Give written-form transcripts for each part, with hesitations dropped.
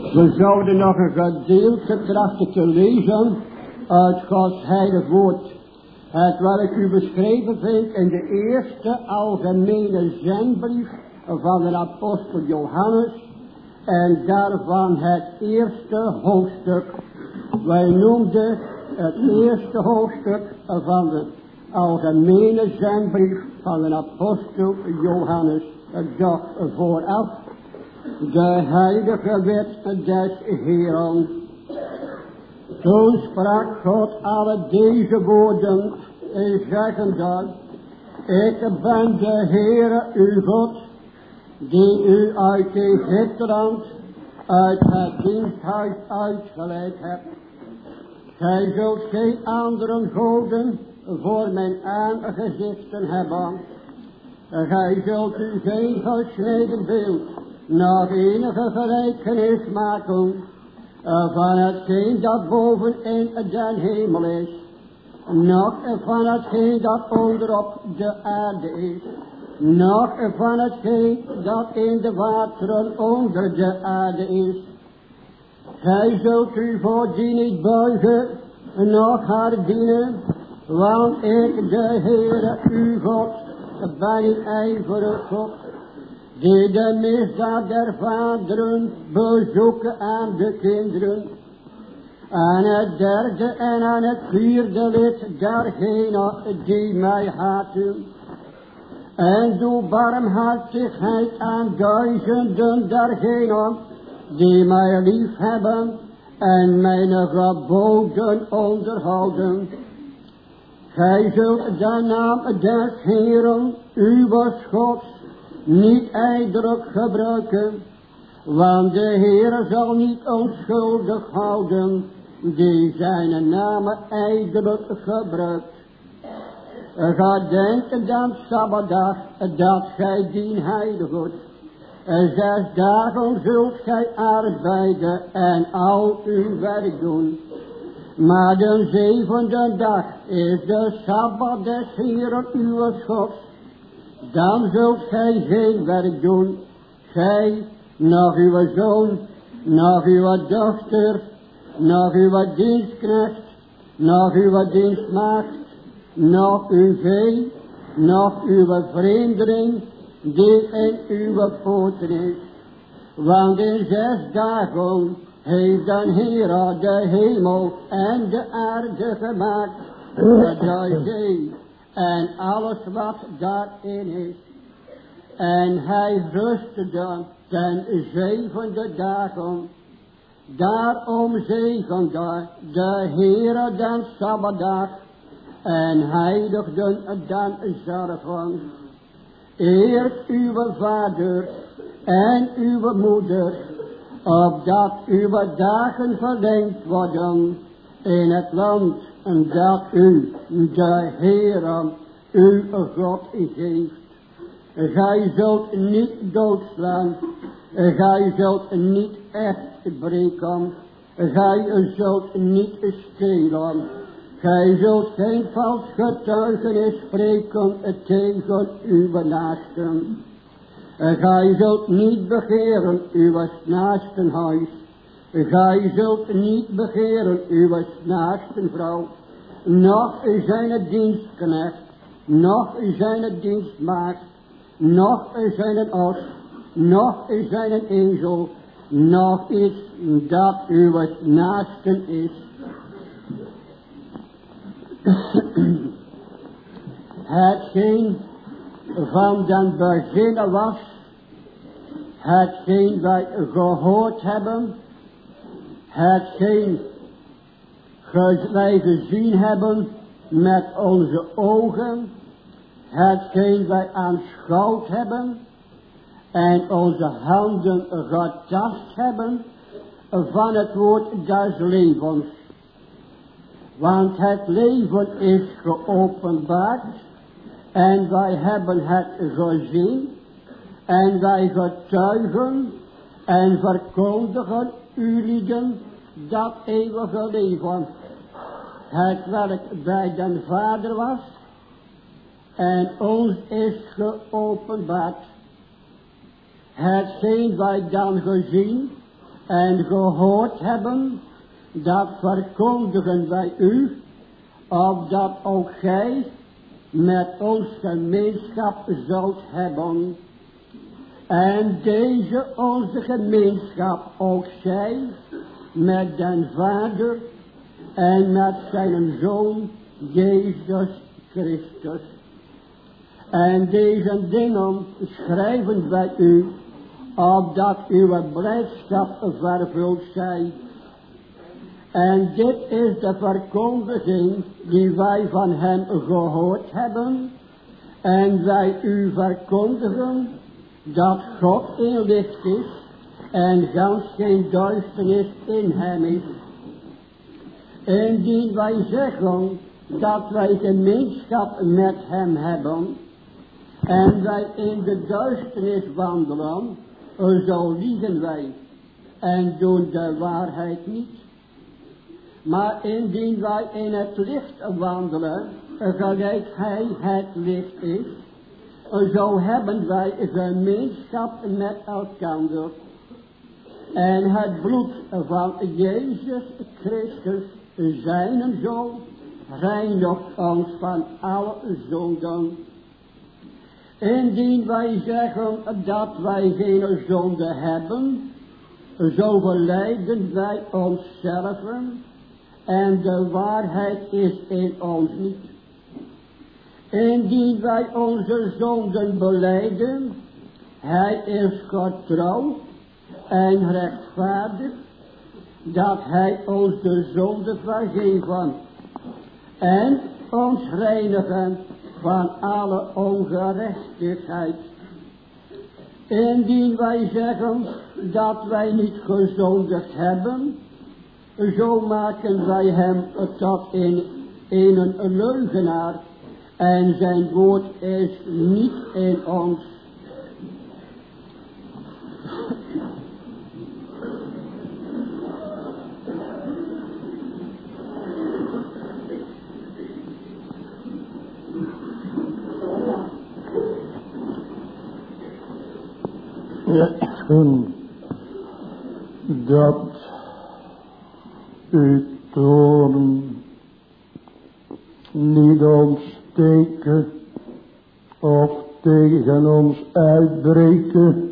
We zouden nog een gedeelte trachten te lezen uit Gods heilig woord. Het welk u beschreven vindt in de eerste algemene zendbrief van de apostel Johannes. En daarvan het eerste hoofdstuk. Wij noemden het eerste hoofdstuk van de algemene zendbrief van de apostel Johannes. Doch vooraf de heilige wet des Heeren. Toen sprak God alle deze woorden, zeggende: Ik ben de Heere uw God, die u uit Egypteland, uit het diensthuis uitgeleid hebt. Gij zult geen andere goden voor mijn aangezichten hebben. Gij zult u geen gesneden beeld, nog enige gelijkenis maken van hetgeen dat boven in den hemel is, nog van hetgeen dat onderop de aarde is, nog van hetgeen dat in de wateren onder de aarde is. Gij zult u voor die niet buigen, noch haar dienen, want ik, de Heere uw God, ben een ijverig God, die de misdaad der vaderen bezoeken aan de kinderen, aan het derde en aan het vierde lid dergenen die mij haten. En doe barmhartigheid aan duizenden dergenen die mij lief hebben en mijn geboden onderhouden. Gij zult de naam des Heeren, uw Gods, niet ijdelijk gebruiken, want de Heere zal niet onschuldig houden die zijn naam ijdelijk gebruikt. Ga denken dan Sabbatdag dat gij dien heiligt. 6 dagen zult gij arbeiden en al uw werk doen. Maar de 7e dag is de Sabbat des Heeren uw Gods. Dan zult gij geen werk doen, gij, nog uw zoon, nog uw dochter, nog uw dienstknecht, nog uw dienstmaagd, nog uw vee, nog uw vreemdeling, die in uw poten is. Want in 6 dagen heeft de Heere de hemel en de aarde gemaakt, de zee en alles wat daarin is. En hij rustte dan ten 7e dagen. Daarom zegende de Heere den Sabbatdag en heiligde den zorgen. Eert uw vader en uw moeder, opdat uw dagen verlengd worden in het land dat u, de Heere, uw God geeft. Gij zult niet doodslaan, gij zult niet echt breken, gij zult niet stelen, gij zult geen vals getuigenis spreken tegen uw naasten. Gij zult niet begeren uw naasten huis, gij zult niet begeren uw naasten vrouw, noch zijn dienstknecht, noch zijn dienstmaagd, noch zijn os, noch zijn ezel, noch iets dat uw naasten is. Hetgeen van den beginnen was, hetgeen wij gehoord hebben, hetgeen wij gezien hebben met onze ogen, hetgeen wij aanschouwd hebben en onze handen getast hebben van het woord des levens. Want het leven is geopenbaard en wij hebben het gezien en wij getuigen en verkondigen ulieden dat eeuwige leven, het welk bij den Vader was en ons is geopenbaard. Hetgeen wij dan gezien en gehoord hebben, dat verkondigen wij u, opdat ook gij met ons gemeenschap zult hebben. En deze onze gemeenschap ook zij met den Vader en met zijn Zoon Jezus Christus. En deze dingen schrijven wij u, opdat uw blijdschap vervuld zij. En dit is de verkondiging die wij van hem gehoord hebben. En wij u verkondigen dat God een licht is en gans geen duisternis in hem is. Indien wij zeggen dat wij gemeenschap met hem hebben en wij in de duisternis wandelen, zo liegen wij en doen de waarheid niet. Maar indien wij in het licht wandelen, gelijk hij het licht is, zo hebben wij gemeenschap met elkander. En het bloed van Jezus Christus, zijn Zoon, reinigt ons van alle zonden. Indien wij zeggen dat wij geen zonde hebben, zo belijden wij onszelf en de waarheid is in ons niet. Indien wij onze zonden belijden, hij is getrouw en rechtvaardig, dat hij ons de zonde vergeven en ons reinigen van alle ongerechtigheid. Indien wij zeggen dat wij niet gezondigd hebben, zo maken wij hem tot een leugenaar en zijn woord is niet in ons. Dat uw toorn niet ontsteken of tegen ons uitbreken,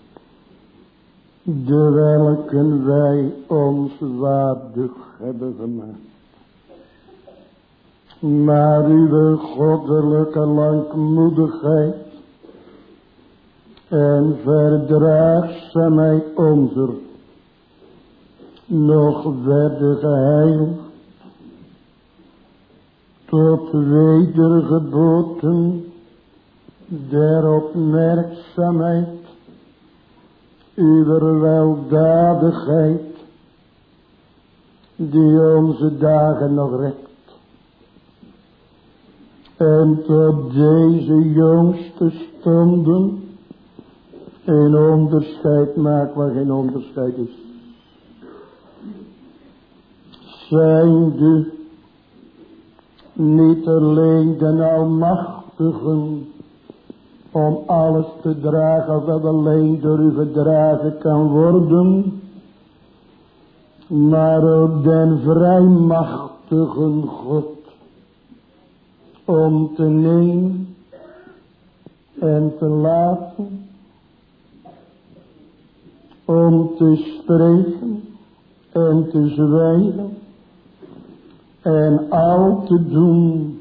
de welken wij ons waardig hebben gemaakt. Maar uw goddelijke langmoedigheid en verdraagzaamheid onze nog werden geheiligd tot wedergeboorten der opmerkzaamheid uwer weldadigheid die onze dagen nog rekt. En tot deze jongste stonden een onderscheid maakt waar geen onderscheid is. Zijnde niet alleen de almachtigen om alles te dragen wat alleen door u gedragen kan worden, maar ook den vrijmachtigen God om te nemen en te laten, om te spreken en te zwijgen en al te doen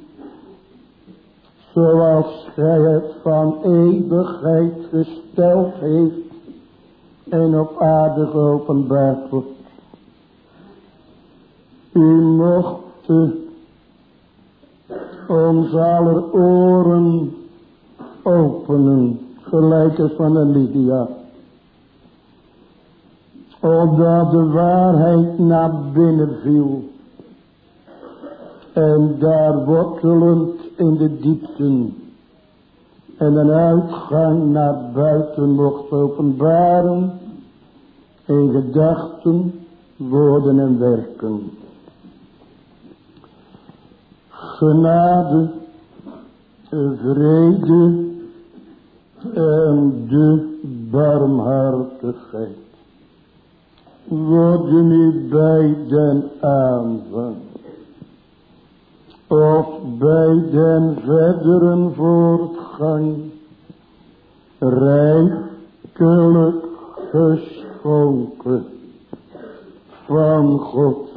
zoals gij het van eeuwigheid gesteld heeft en op aarde geopenbaard wordt. U mocht ons aller oren openen, gelijk als van een Lydia, opdat de waarheid naar binnen viel en daar wortelend in de diepten en een uitgang naar buiten mocht openbaren in gedachten, woorden en werken. Genade, vrede en de barmhartigheid worden nu bij den aanvang of bij den verderen voortgang rijkelijk geschonken van God,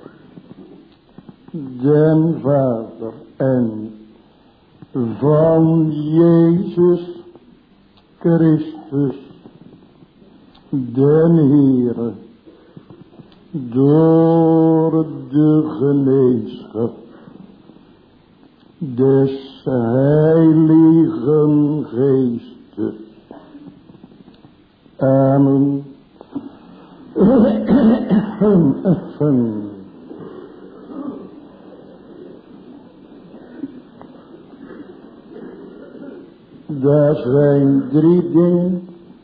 den Vader en van Jezus Christus, den Heere, door de gemeenschap des Heiligen Geestes. Amen. Daar zijn 3 dingen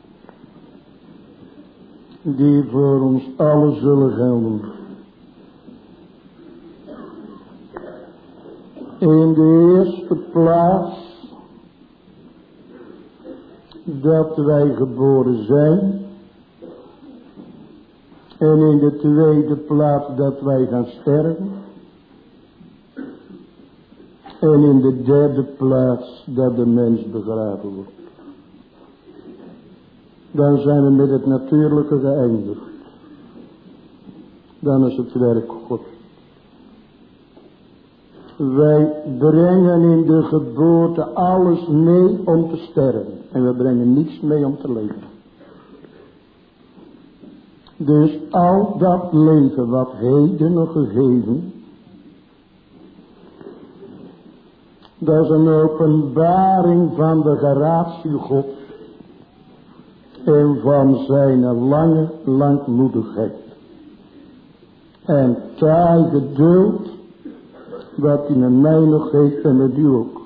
die voor ons allen zullen gelden. In de eerste plaats dat wij geboren zijn. En in de tweede plaats dat wij gaan sterven. En in de derde plaats dat de mens begraven wordt. Dan zijn we met het natuurlijke geëindigd. Dan is het werk God. Wij brengen in de geboorte alles mee om te sterven. En we brengen niets mee om te leven. Dus al dat leven wat heden nog gegeven, dat is een openbaring van de gratie God en van zijn lange langmoedigheid. En taai geduld wat hij met mij nog geeft en met u ook.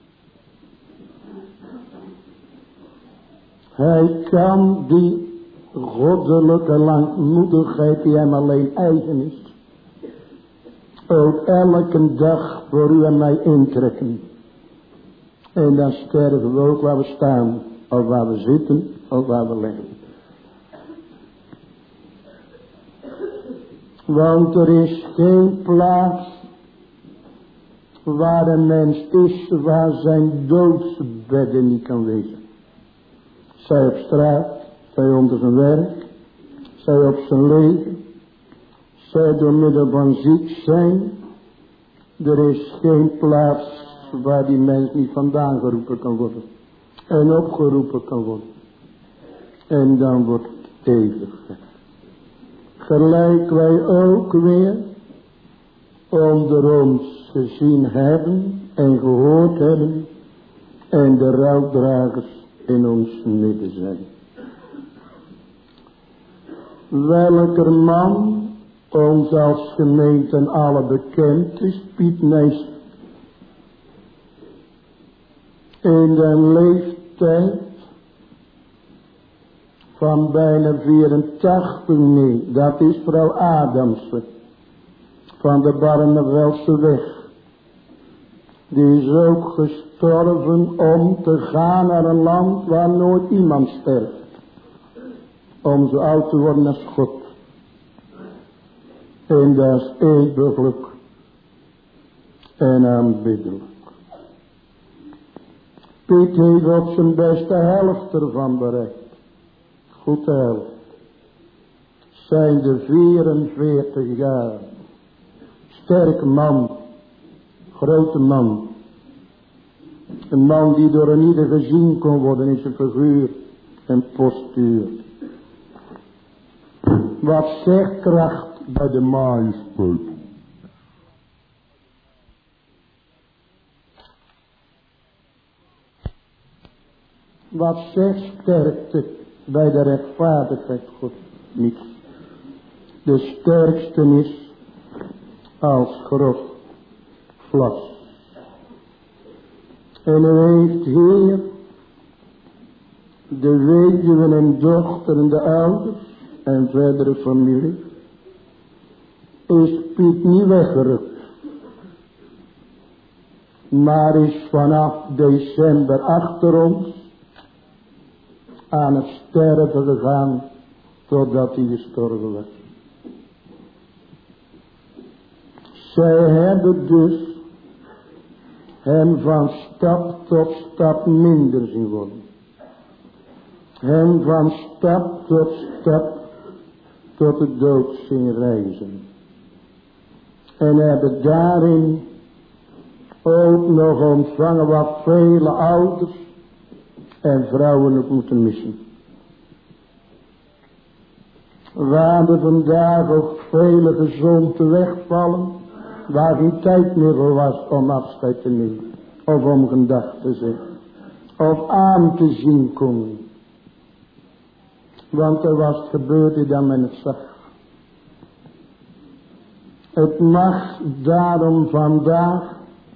Hij kan die goddelijke langmoedigheid die hem alleen eigen is, ook elke dag voor u en mij intrekken. En dan sterven we ook waar we staan, of waar we zitten, of waar we liggen. Want er is geen plaats waar een mens is waar zijn doodsbedden niet kan wezen. Zij op straat, zij onder zijn werk, zij op zijn leven, zij door middel van ziek zijn. Er is geen plaats waar die mens niet vandaan geroepen kan worden. En opgeroepen kan worden. En dan wordt het eeuwig. Gelijk wij ook weer onder ons gezien hebben en gehoord hebben. En de rouwdragers in ons midden zijn. Welker man ons als gemeente alle bekend is, Piet Meester. In de leeftijd van bijna 84, nee, dat is vrouw Adamsen van de Barnevelse weg. Die is ook gestorven om te gaan naar een land waar nooit iemand sterft. Om zo oud te worden als God. En dat is eeuwiglijk en aanbiddelijk. Piet heeft op zijn beste helft ervan bereikt. Goed de helft. Zijn de 44 jaar. Sterke man. Grote man. Een man die door een ieder gezien kon worden in zijn figuur en postuur. Wat zegt kracht bij de majesteit? Wat zegt sterkte bij de rechtvaardigheid God? Niets. De sterkste is als grof vlas. En hij heeft hier de weduwen en dochter en de ouders en verdere familie. Is Piet niet weggerukt. Maar is vanaf december achter ons aan het sterven gegaan totdat hij gestorven was. Zij hebben dus hem van stap tot stap minder zien worden. Hem van stap tot de dood zien reizen. En hebben daarin ook nog ontvangen wat vele ouders en vrouwen ook moeten missen. Waar er vandaag ook vele gezonden wegvallen, waar geen tijd meer voor was om afscheid te nemen, of om gedacht te zijn, of aan te zien komen. Want er was het gebeurde dan men het zag. Het mag daarom vandaag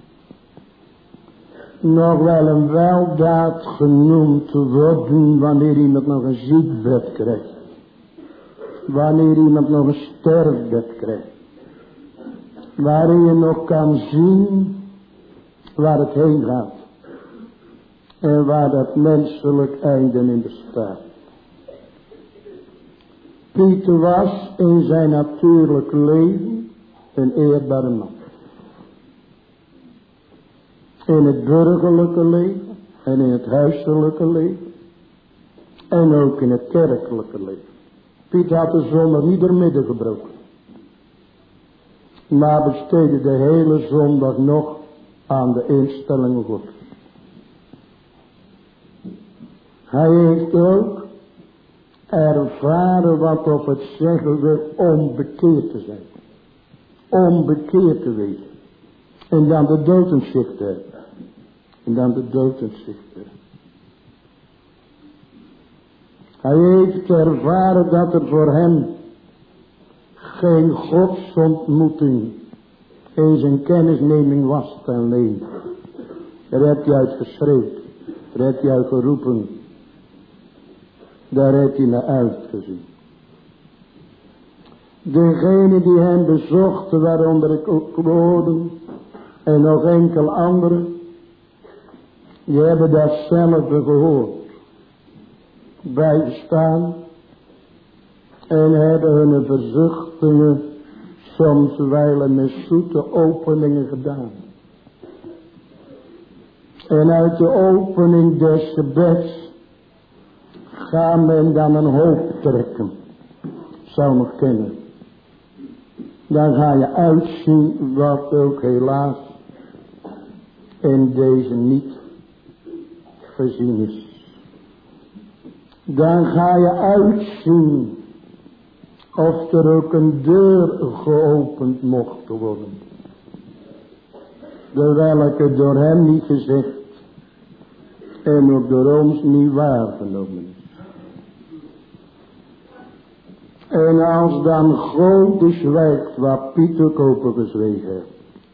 nog wel een weldaad genoemd worden wanneer iemand nog een ziekbed krijgt. Wanneer iemand nog een sterfbed krijgt. Waarin je nog kan zien waar het heen gaat. En waar dat menselijk einde in bestaat. Pieter was in zijn natuurlijk leven een eerbare man. In het burgerlijke leven en in het huiselijke leven. En ook in het kerkelijke leven. Piet had de zondag niet door midden gebroken. Maar besteedde de hele zondag nog aan de instellingen Gods. Hij heeft ook ervaren wat op het zeggen wil onbekeerd te zijn. Onbekeerd te wezen. En dan de dood in zicht te hebben. En dan de dood in zicht te hebben. Hij heeft ervaren dat er voor hem geen godsontmoeting in zijn kennisneming was ten leven. Daar heb je uit geschreeuwd. Daar heb je uit geroepen. Daar heb je naar uitgezien. Degenen die hem bezochten, waaronder ik ook woorden en nog enkel anderen, die hebben datzelfde gehoord. Bijgestaan en hebben hun verzuchtingen soms wijlen met zoete openingen gedaan. En uit de opening des gebeds gaat men dan een hoop trekken. Zou nog kennen. Dan ga je uitzien wat ook helaas in deze niet gezien is. Dan ga je uitzien of er ook een deur geopend mocht worden. De welke door hem niet gezegd en ook door ons niet waargenomen is. En als dan God zwijgt wat Piet ook opengezwegen heeft.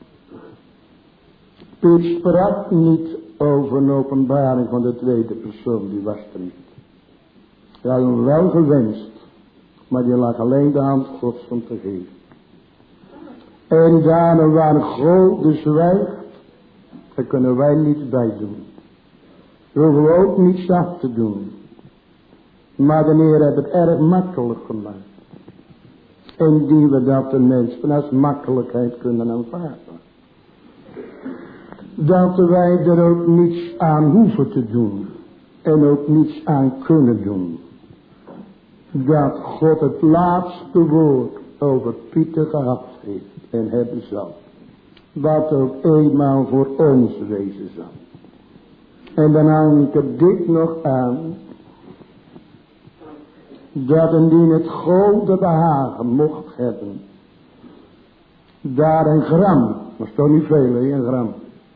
Piet sprak niet over een openbaring van de tweede persoon, die was er niet. Hij had hem wel gewenst, maar die lag alleen de hand Gods om te geven. En daar waar God zwijgt, daar kunnen wij niets bij doen. We hoeven ook niets af te doen. Maar de Heer heeft het erg makkelijk gemaakt. Indien we dat de mensen als makkelijkheid kunnen aanvaarden. Dat wij er ook niets aan hoeven te doen. En ook niets aan kunnen doen. Dat God het laatste woord over Pieter gehad heeft. En hebben zal. Wat ook eenmaal voor ons wezen zal. En dan hang ik er dit nog aan. Dat indien het Gode behagen mocht hebben. Daar een gram. Dat is toch niet veel, hè, een gram.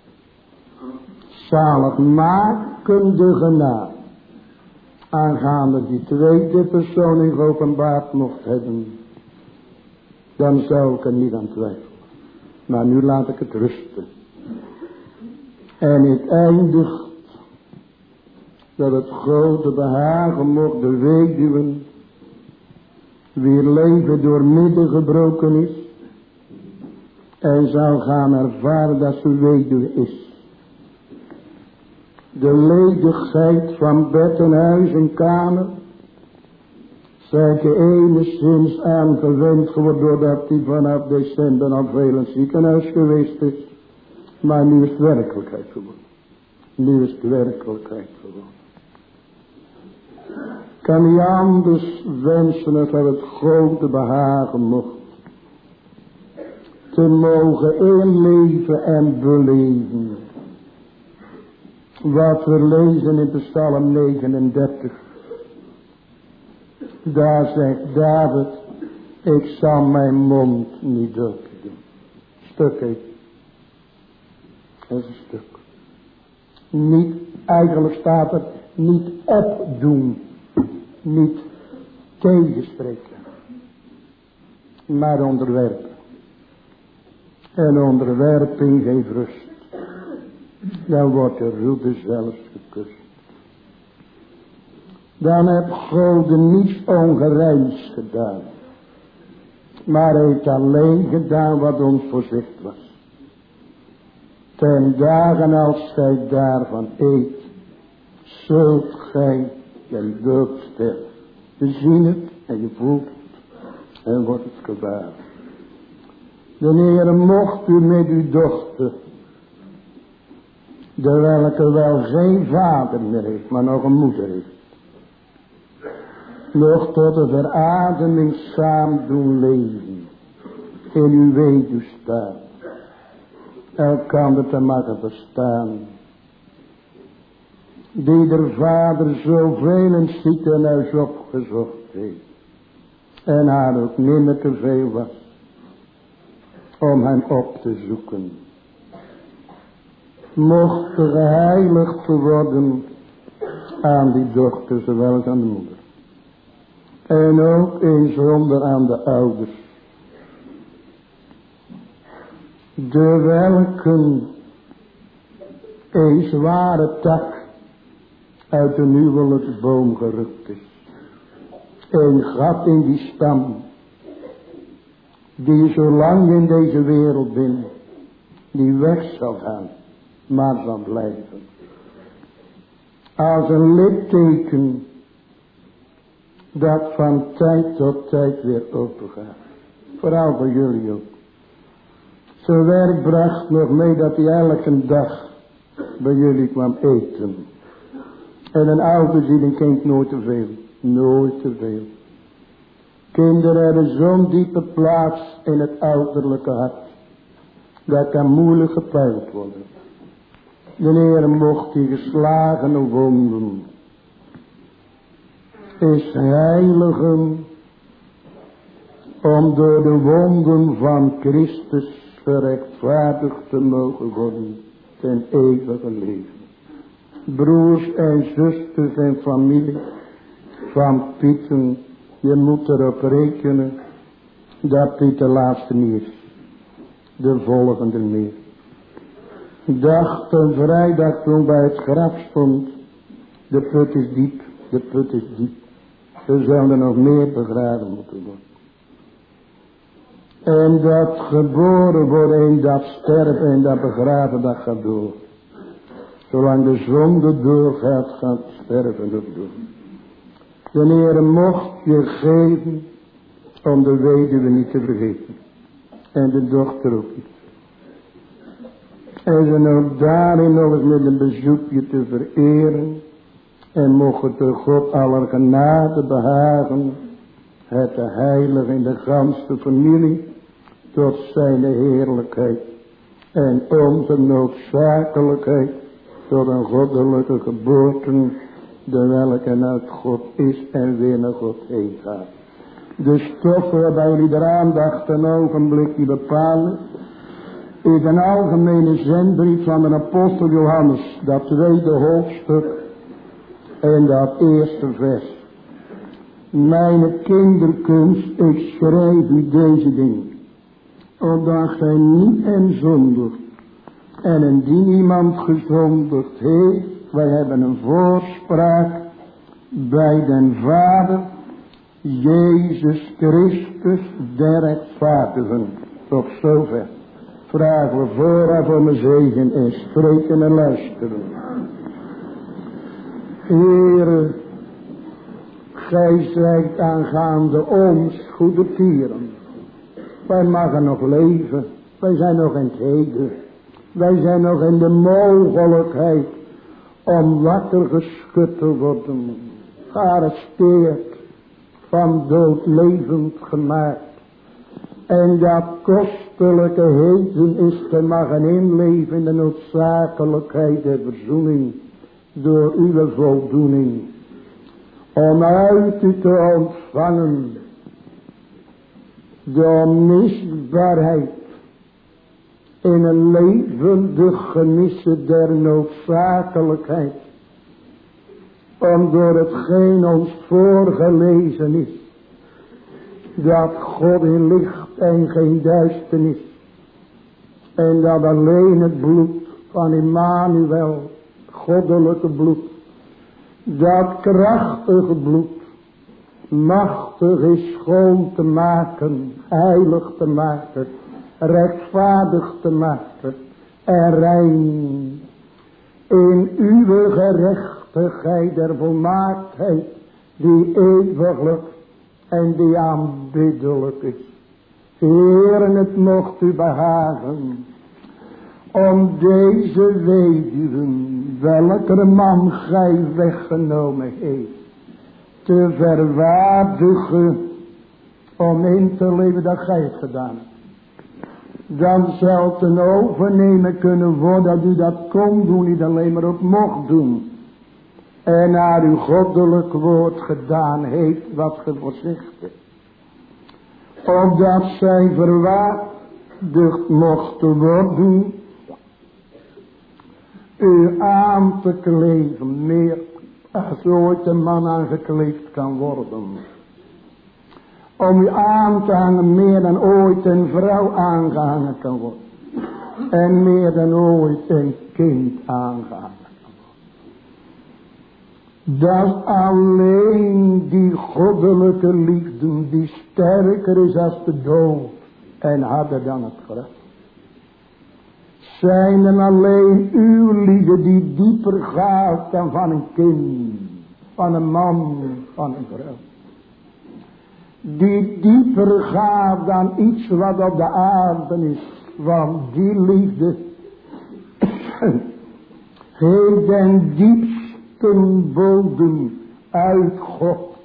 Zaligmakende genade. Aangaande die tweede persoon in geopenbaard mocht hebben. Dan zou ik er niet aan twijfelen. Maar nu laat ik het rusten. En het eindigt. Dat het Gode behagen mocht de weduwen. Wier leven door midden gebroken is. En zou gaan ervaren dat ze weduwe is. De ledigheid van bed en huis en kamer Zijn je enigszins aangewend geworden doordat hij vanaf december al veel in het ziekenhuis geweest is. Maar nu is het werkelijkheid geworden. Nu is het werkelijkheid geworden. Kan niet anders wensen dat het God behagen mocht. Te mogen inleven en beleven. Wat we lezen in de Psalm 39. Daar zegt David, ik zal mijn mond niet open doen. Stuk heet. Dat is een stuk. Niet, eigenlijk staat er, niet opdoen. Niet tegenspreken. Maar onderwerpen. En onderwerping geeft rust. Dan wordt de roede zelfs gekust. Dan heb God niets ongerijms gedaan. Maar hij heeft alleen gedaan wat ons voorzicht was. Ten dagen als gij daarvan eet, zult gij je dood sterven. Je ziet het en je voelt het en wordt het gewaar. De Heer mocht u met uw dochter, de welke wel geen vader meer heeft, maar nog een moeder heeft, nog tot de verademing samen doen leven, in uw weduwstaat, elkander te mogen verstaan, die de vader zoveel in het ziekenhuis opgezocht heeft, en haar ook nimmer te veel was, om hem op te zoeken. Mocht geheiligd worden aan die dochter, zowel als aan de moeder. En ook in zonder aan de ouders. De welken een zware tak uit een huwelijksboom gerukt is. Een gat in die stam, die zolang in deze wereld bin, die weg zal gaan, maar zal blijven. Als een litteken dat van tijd tot tijd weer open gaat. Vooral voor jullie ook. Zijn werk bracht nog mee dat hij elke dag bij jullie kwam eten. En een ouderziening kent nooit te veel. Nooit te veel. Kinderen hebben zo'n diepe plaats in het ouderlijke hart. Dat kan moeilijk gepeild worden. De Heer mocht die geslagene wonden is heiligen om door de wonden van Christus gerechtvaardigd te mogen worden ten eeuwige leven. Broers en zusters en familie van Pieten, je moet erop rekenen dat Piet de laatste niet is. De volgende meer. Dag en vrijdag toen bij het graf stond, de put is diep, de put is diep. Er zouden nog meer begraven moeten worden. En dat geboren worden en dat sterven en dat begraven, dat gaat door. Zolang de zonde doorgaat, gaat sterven ook door. De Heer mocht je geven om de weduwe niet te vergeten. En de dochter ook niet. En ze ook daarin nog eens met een bezoekje te vereren. En mocht het de God aller genade behagen. Het de heilige in de ganse familie. Tot zijn heerlijkheid. En onze noodzakelijkheid. Tot een goddelijke geboorte. De welke uit God is en weer naar God heen gaat. De stof waarbij jullie de aandacht een ogenblikje bepalen. Is een algemene zendbrief van de apostel Johannes. Dat tweede hoofdstuk. En dat eerste vers. Mijn kinderkunst, ik schrijf u deze dingen. Opdat gij niet en zondigt. En indien iemand gezondigd heeft. Wij hebben een voorspraak bij den Vader. Jezus Christus der rechtvaardigen. Tot zover. Vragen we vooraf om een zegen en spreken en luisteren. Heere, gij zijt aangaande ons goede tieren. Wij mogen nog leven. Wij zijn nog in het heden. Wij zijn nog in de mogelijkheid om wakker geschud te worden. Gearresteerd, van dood levend gemaakt. En dat kostelijke heden is te mogen inleven in de noodzakelijkheid der verzoening door uw voldoening. Om uit u te ontvangen de onmisbaarheid in een levendig genissen der noodzakelijkheid. Om door hetgeen ons voorgelezen is, dat God in licht en geen duisternis, en dat alleen het bloed van Immanuel, goddelijke bloed, dat krachtige bloed, machtig is schoon te maken, heilig te maken, rechtvaardig te maken en rein in uw gerechtigheid der volmaaktheid, die eeuwiglijk en die aanbiddelijk is. Heeren, het mocht u behagen om deze weduwen, welke man gij weggenomen heeft, te verwaardigen om in te leven dat gij het gedaan hebt. Dan zou het een overnemen kunnen worden dat u dat kon doen, niet alleen maar ook mocht doen. En naar uw goddelijk woord gedaan heeft wat ge voorzegd hebt. Opdat zij verwaardigd mochten worden u aan te kleven, meer als ooit een man aangekleefd kan worden. Om u aan te hangen meer dan ooit een vrouw aangehangen kan worden. En meer dan ooit een kind aangehangen. Dat is alleen die goddelijke liefde die sterker is als de dood en harder dan het graf. Zijn er alleen uw liefde die dieper gaat dan van een kind, van een man, van een vrouw. Die dieper gaat dan iets wat op de aarde is, want die liefde heeft den diepsten bodem uit God,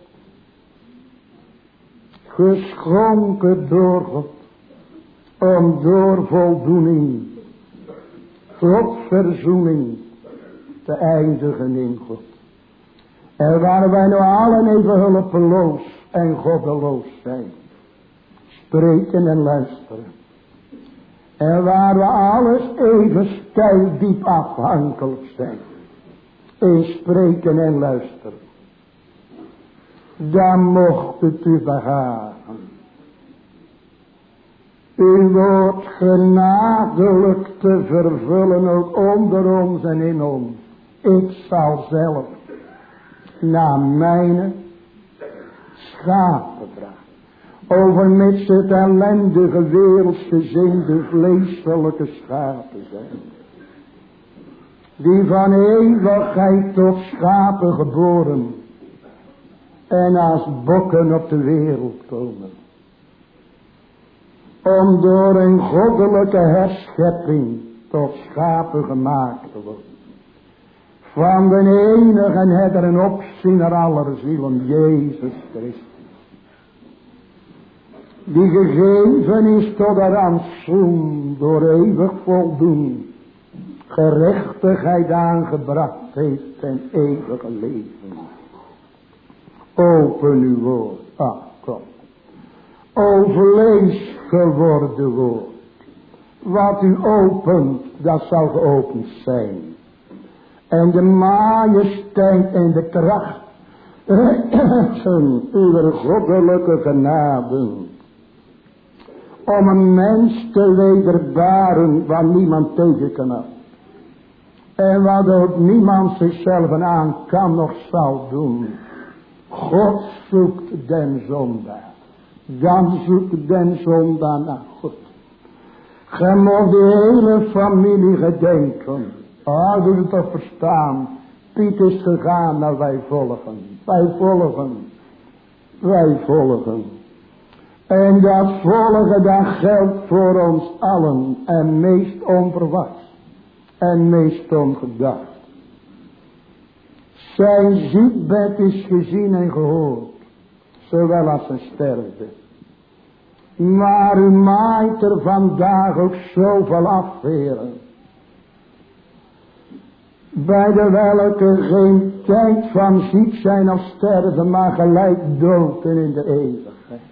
geschonken door God, om door voldoening, Gods verzoening te eindigen in God. En waar wij nu allen even hulpeloos en goddeloos zijn, spreken en luisteren. En waar we alles even stijl diep afhankelijk zijn, in spreken en luisteren, dan mocht het u behagen. U wordt genadelijk te vervullen ook onder ons en in ons. Ik zal zelf naar mijn schapen dragen. Overmits het ellendige wereldgezinde vleeselijke schapen zijn. Die van eeuwigheid tot schapen geboren. En als bokken op de wereld komen. Om door een goddelijke herschepping tot schapen gemaakt te worden. Van de enige herder en opziener aller zielen, Jezus Christus. Die gegeven is tot de rantsoen door eeuwig voldoen. Gerechtigheid aangebracht heeft en eeuwige leven. Open uw woord. Kom. O vlees geworden woord. Wat u opent, dat zal geopend zijn. En de majesteit en de kracht uw goddelijke genade. Om een mens te wederbaren waar niemand tegen kan. En wat ook niemand zichzelf aan kan nog zal doen. God zoekt den zondaar. Dan zoekt den zondaar naar God. Gij moet de hele familie gedenken. Doe het toch verstaan. Piet is gegaan, nou wij volgen. Wij volgen. Wij volgen. En dat volgen, dat geldt voor ons allen. En meest onverwachts. En meest ongedacht. Zijn ziekbed is gezien en gehoord. Zowel als zijn sterfte. Maar u maait er vandaag ook zoveel af, heren. Bij de welke geen tijd van ziek zijn of sterven, maar gelijk dood en in de eeuwigheid.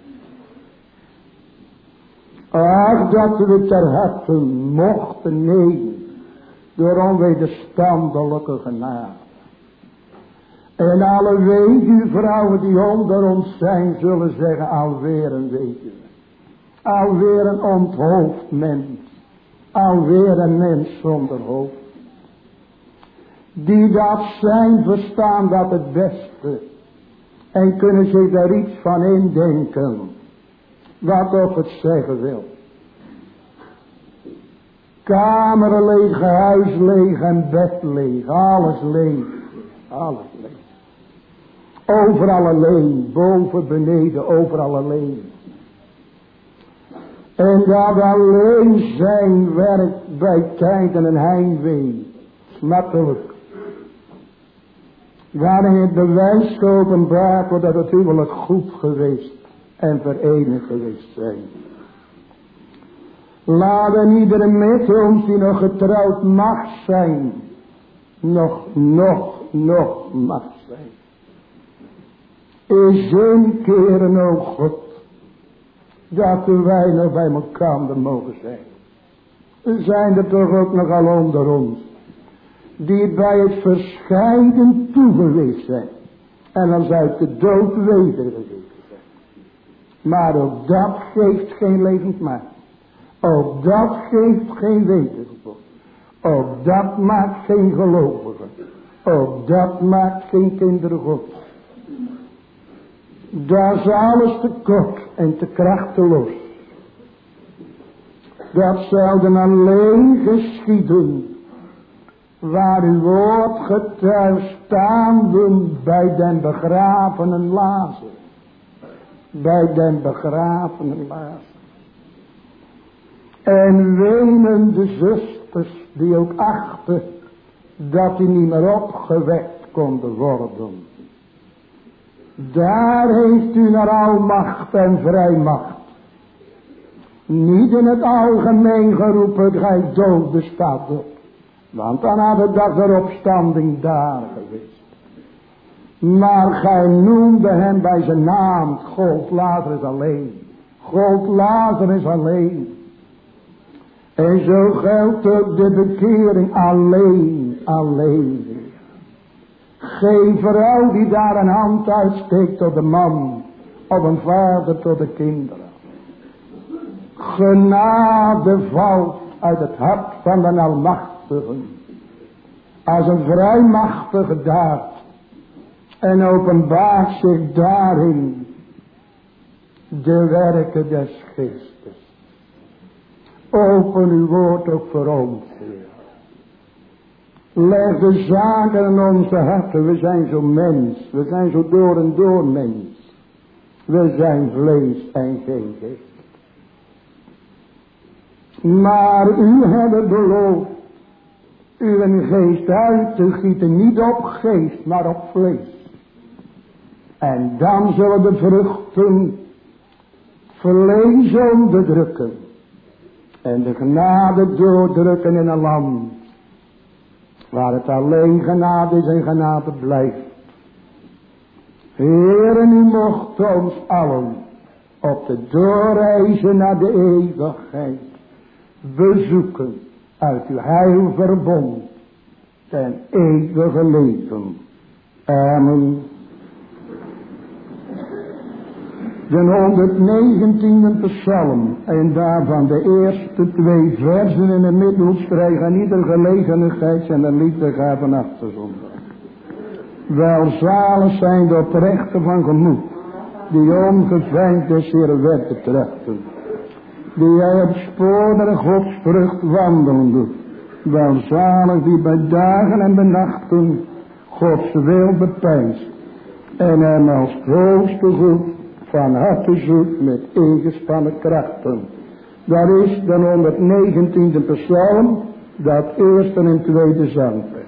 Ach, dat we ter harte mochten nemen door onwederstandelijke genade. En alle weduwvrouwen die onder ons zijn, zullen zeggen, alweer een weduwe. Alweer een onthoofd mens. Alweer een mens zonder hoofd. Die dat zijn, verstaan dat het beste. En kunnen zich daar iets van indenken. Wat ook het zeggen wil. Kamer leeg, huis leeg en bed leeg. Alles leeg. Alles leeg. Overal alleen. Boven, beneden, overal alleen. En dat alleen zijn werkt bij tijden en heimwee. Smartelijk. Waarin het bewijs geopenbaard wordt dat het huwelijk goed geweest en verenigd geweest zijn. Laten iedere met ons die nog getrouwd mag zijn, nog mag zijn. Is een keer, o God, dat wij nog bij elkaar mogen zijn. Er zijn er toch ook nogal onder ons, die bij het verscheiden toegeweest zijn. En als uit de dood wedergezeten zijn. Maar ook dat geeft geen levend maat. Ook dat geeft geen wedergebod. Ook dat maakt geen gelovigen. Ook dat maakt geen kinderen Gods. Dat is alles te kort en te krachteloos. Dat zelden alleen geschieden waar uw woord getuigt staande bij den begravenen Lazarus. Bij den begravenen Lazarus. En wenende zusters die ook achten dat die niet meer opgewekt konden worden. Daar heeft u naar almacht en vrijmacht. Niet in het algemeen geroepen, gij doden staat op. Want dan had de dag der opstanding daar geweest. Maar gij noemde hem bij zijn naam. God Lazarus alleen. God Lazarus alleen. En zo geldt ook de bekering alleen. Geen vrouw die daar een hand uitsteekt tot de man. Of een vader tot de kinderen. Genade valt uit het hart van de Almachtige. Als een vrijmachtige daad. En openbaart zich daarin de werken des geestes. Open uw woord ook voor ons, Heer. Leg de zaken in onze harten. We zijn zo mens. We zijn zo door en door mens. We zijn vlees en geen geest. Maar u hebt beloofd uw geest uit te gieten, niet op geest, maar op vlees. En dan zullen de vruchten vlees onderdrukken. En de genade doordrukken in een land. Waar het alleen genade is en genade blijft. Heeren, u mocht ons allen op de doorreizen naar de eeuwigheid bezoeken uit uw heilverbond ten eeuwige leven. Amen. De 119e psalm en daarvan de eerste 2 versen in de middelstrijg aan ieder gelegenheid zijn de liefdegaven afgezonden. Welzalig zijn de oprechten van gemoed, die ongeveinsd des Heeren wet betrachten. Die hij op sporen Gods vrucht wandelen doet. Welzalig die bij dagen en bij nachten Gods wil bepeinst. En hem als hoogste goed van harte zoekt met ingespannen krachten. Dat is de 119e psalm, dat eerste en tweede zangvers.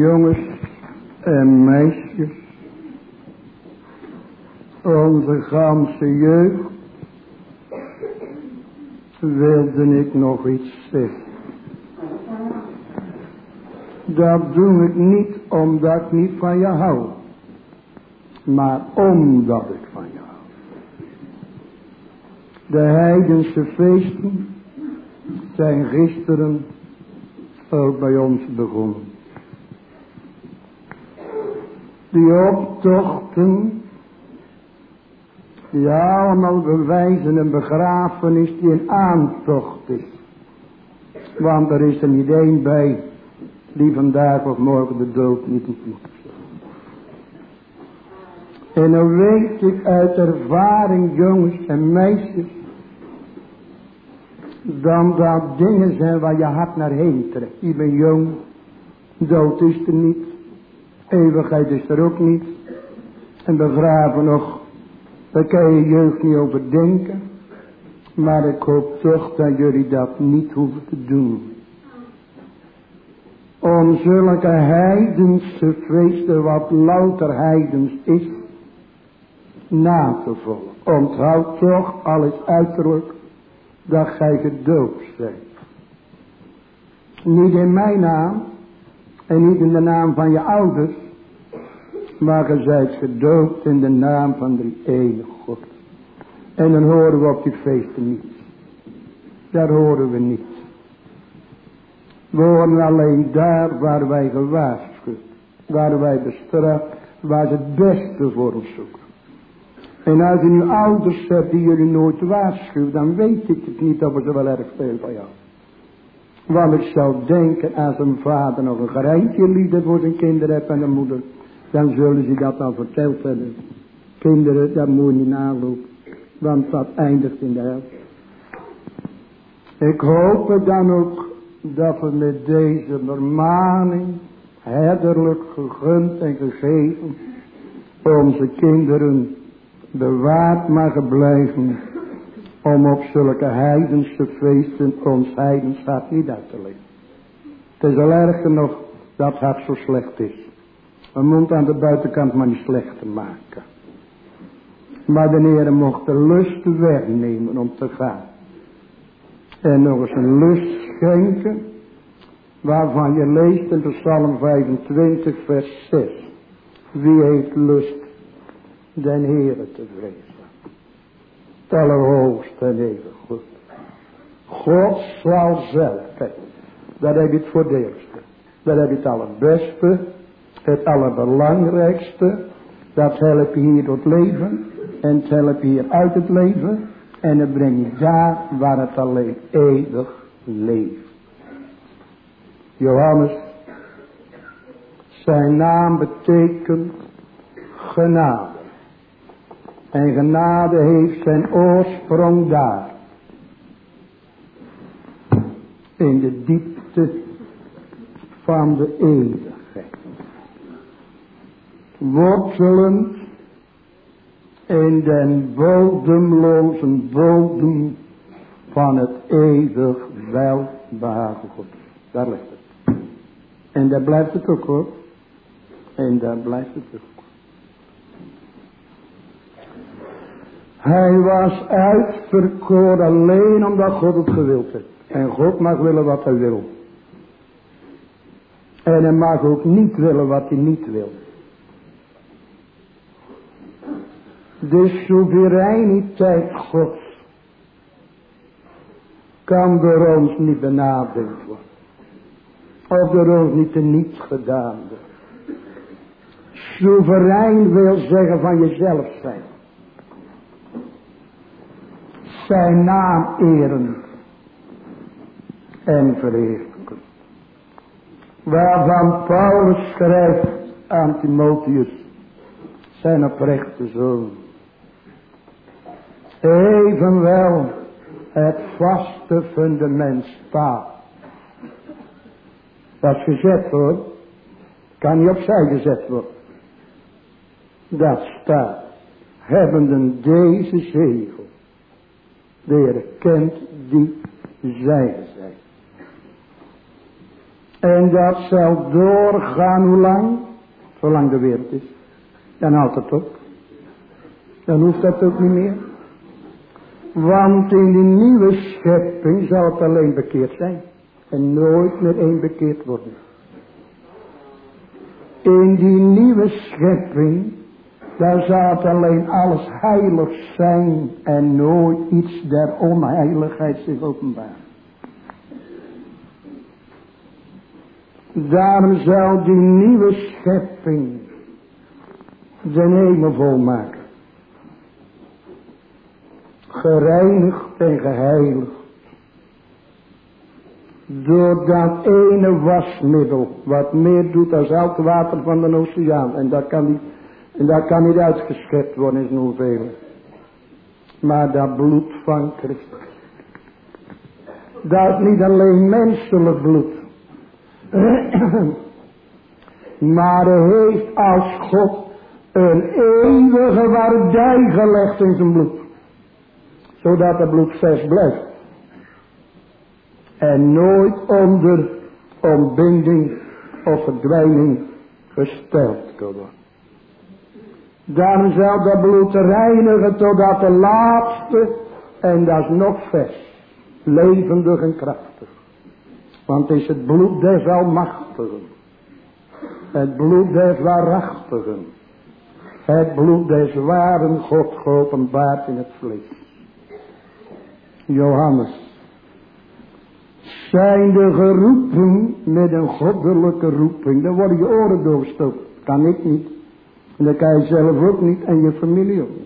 jongens en meisjes, onze ganse jeugd, wilde ik nog iets zeggen. Dat doe ik niet omdat ik niet van je hou, maar omdat ik van je hou. De heidense feesten zijn gisteren ook bij ons begonnen. Die optochten, die allemaal bewijzen een begrafenis die een aantocht is. Want er is er niet één bij die vandaag of morgen de dood niet ontmoet. En dan weet ik uit ervaring, jongens en meisjes, dan dat dingen zijn waar je hart naar heen trekt. Je bent jong, dood is er niet, eeuwigheid is er ook niet. En begraven nog, daar kan je jeugd niet over denken. Maar ik hoop toch dat jullie dat niet hoeven te doen. Om zulke heidense feesten, wat louter heidens is, na te volgen. Onthoud toch, al is uiterlijk, dat gij gedoopt zijt. Niet in mijn naam, en niet in de naam van je ouders, maar je zijt gedoopt in de naam van de enige God. En dan horen we op die feesten niet. Daar horen we niet. We horen alleen daar waar wij gewaarschuwd, waar wij bestraft, waar ze het beste voor ons zoeken. En als je nu ouders hebt die jullie nooit waarschuwen, dan weet ik het niet of ze wel erg veel van jou. Want ik zou denken, als een vader nog een gereintje liefde voor zijn kinderen heeft en een moeder, dan zullen ze dat al verteld hebben. Kinderen, dat moet je niet nalopen, want dat eindigt in de hel. Ik hoop dan ook dat we met deze vermaning, herderlijk gegund en gegeven, onze kinderen bewaard mogen blijven, om op zulke heidense feesten ons heidens hart niet uit te leggen. Het is al erger nog dat het hart zo slecht is. We moeten aan de buitenkant maar niet slechter maken. Maar de Heer mocht de lust wegnemen om te gaan. En nog eens een lust schenken, waarvan je leest in de Psalm 25 vers 6. Wie heeft lust den Heere te vrezen? Het allerhoogste en eeuwig goed. God zal zelf, kijk, daar heb je het voordeelste. Daar heb je het allerbeste, het allerbelangrijkste. Dat helpt je hier door het leven en het helpt je hier uit het leven. En dan breng je daar waar het alleen eeuwig leeft. Johannes, zijn naam betekent genade. En genade heeft zijn oorsprong daar. In de diepte van de eeuwigheid. Wortelend in den bodemloze bodem van het eeuwig welbehagen God. Daar ligt het. En daar blijft het ook hoor. En daar blijft het ook. Hij was uitverkoren alleen omdat God het gewild heeft. En God mag willen wat hij wil. En hij mag ook niet willen wat hij niet wil. De soevereiniteit Gods kan door ons niet benadeeld worden. Of door ons niet teniet gedaan worden. Soeverein wil zeggen van jezelf zijn. Zijn naam eren en verheerlijken. Waarvan Paulus schrijft aan Timotheus, zijn oprechte zoon. Evenwel het vaste fundament staat. Dat is gezet hoor. Kan niet opzij gezet worden. Dat staat. Hebbenden deze zegel. De Heer kent die zijde zijn. En dat zal doorgaan hoe lang? Zolang de wereld is. Dan houdt het op. Dan hoeft dat ook niet meer. Want in die nieuwe schepping zal het alleen bekeerd zijn. En nooit meer één bekeerd worden. In die nieuwe schepping, daar zal het alleen alles heilig zijn. En nooit iets der onheiligheid zich openbaren. Daarom zal die nieuwe schepping de hemel volmaken. Gereinigd en geheiligd. Door dat ene wasmiddel. Wat meer doet dan al het water van de oceaan. En dat kan niet uitgeschept worden in zijn hoeveelheid. Maar dat bloed van Christus. Dat is niet alleen menselijk bloed. Maar hij heeft als God een eeuwige waardij gelegd in zijn bloed. Zodat het bloed vers blijft. En nooit onder ontbinding of verdwijning gesteld kan worden. Daarom zal dat bloed reinigen totdat de laatste, en dat is nog vers, levendig en krachtig. Want het is het bloed des almachtigen. Het bloed des waarachtigen. Het bloed des waren God geopenbaard in het vlees. Johannes. Zijn de geroepen met een goddelijke roeping. Dan worden je oren doorgestoken. Kan ik niet. En dat kan je zelf ook niet. En je familie ook niet.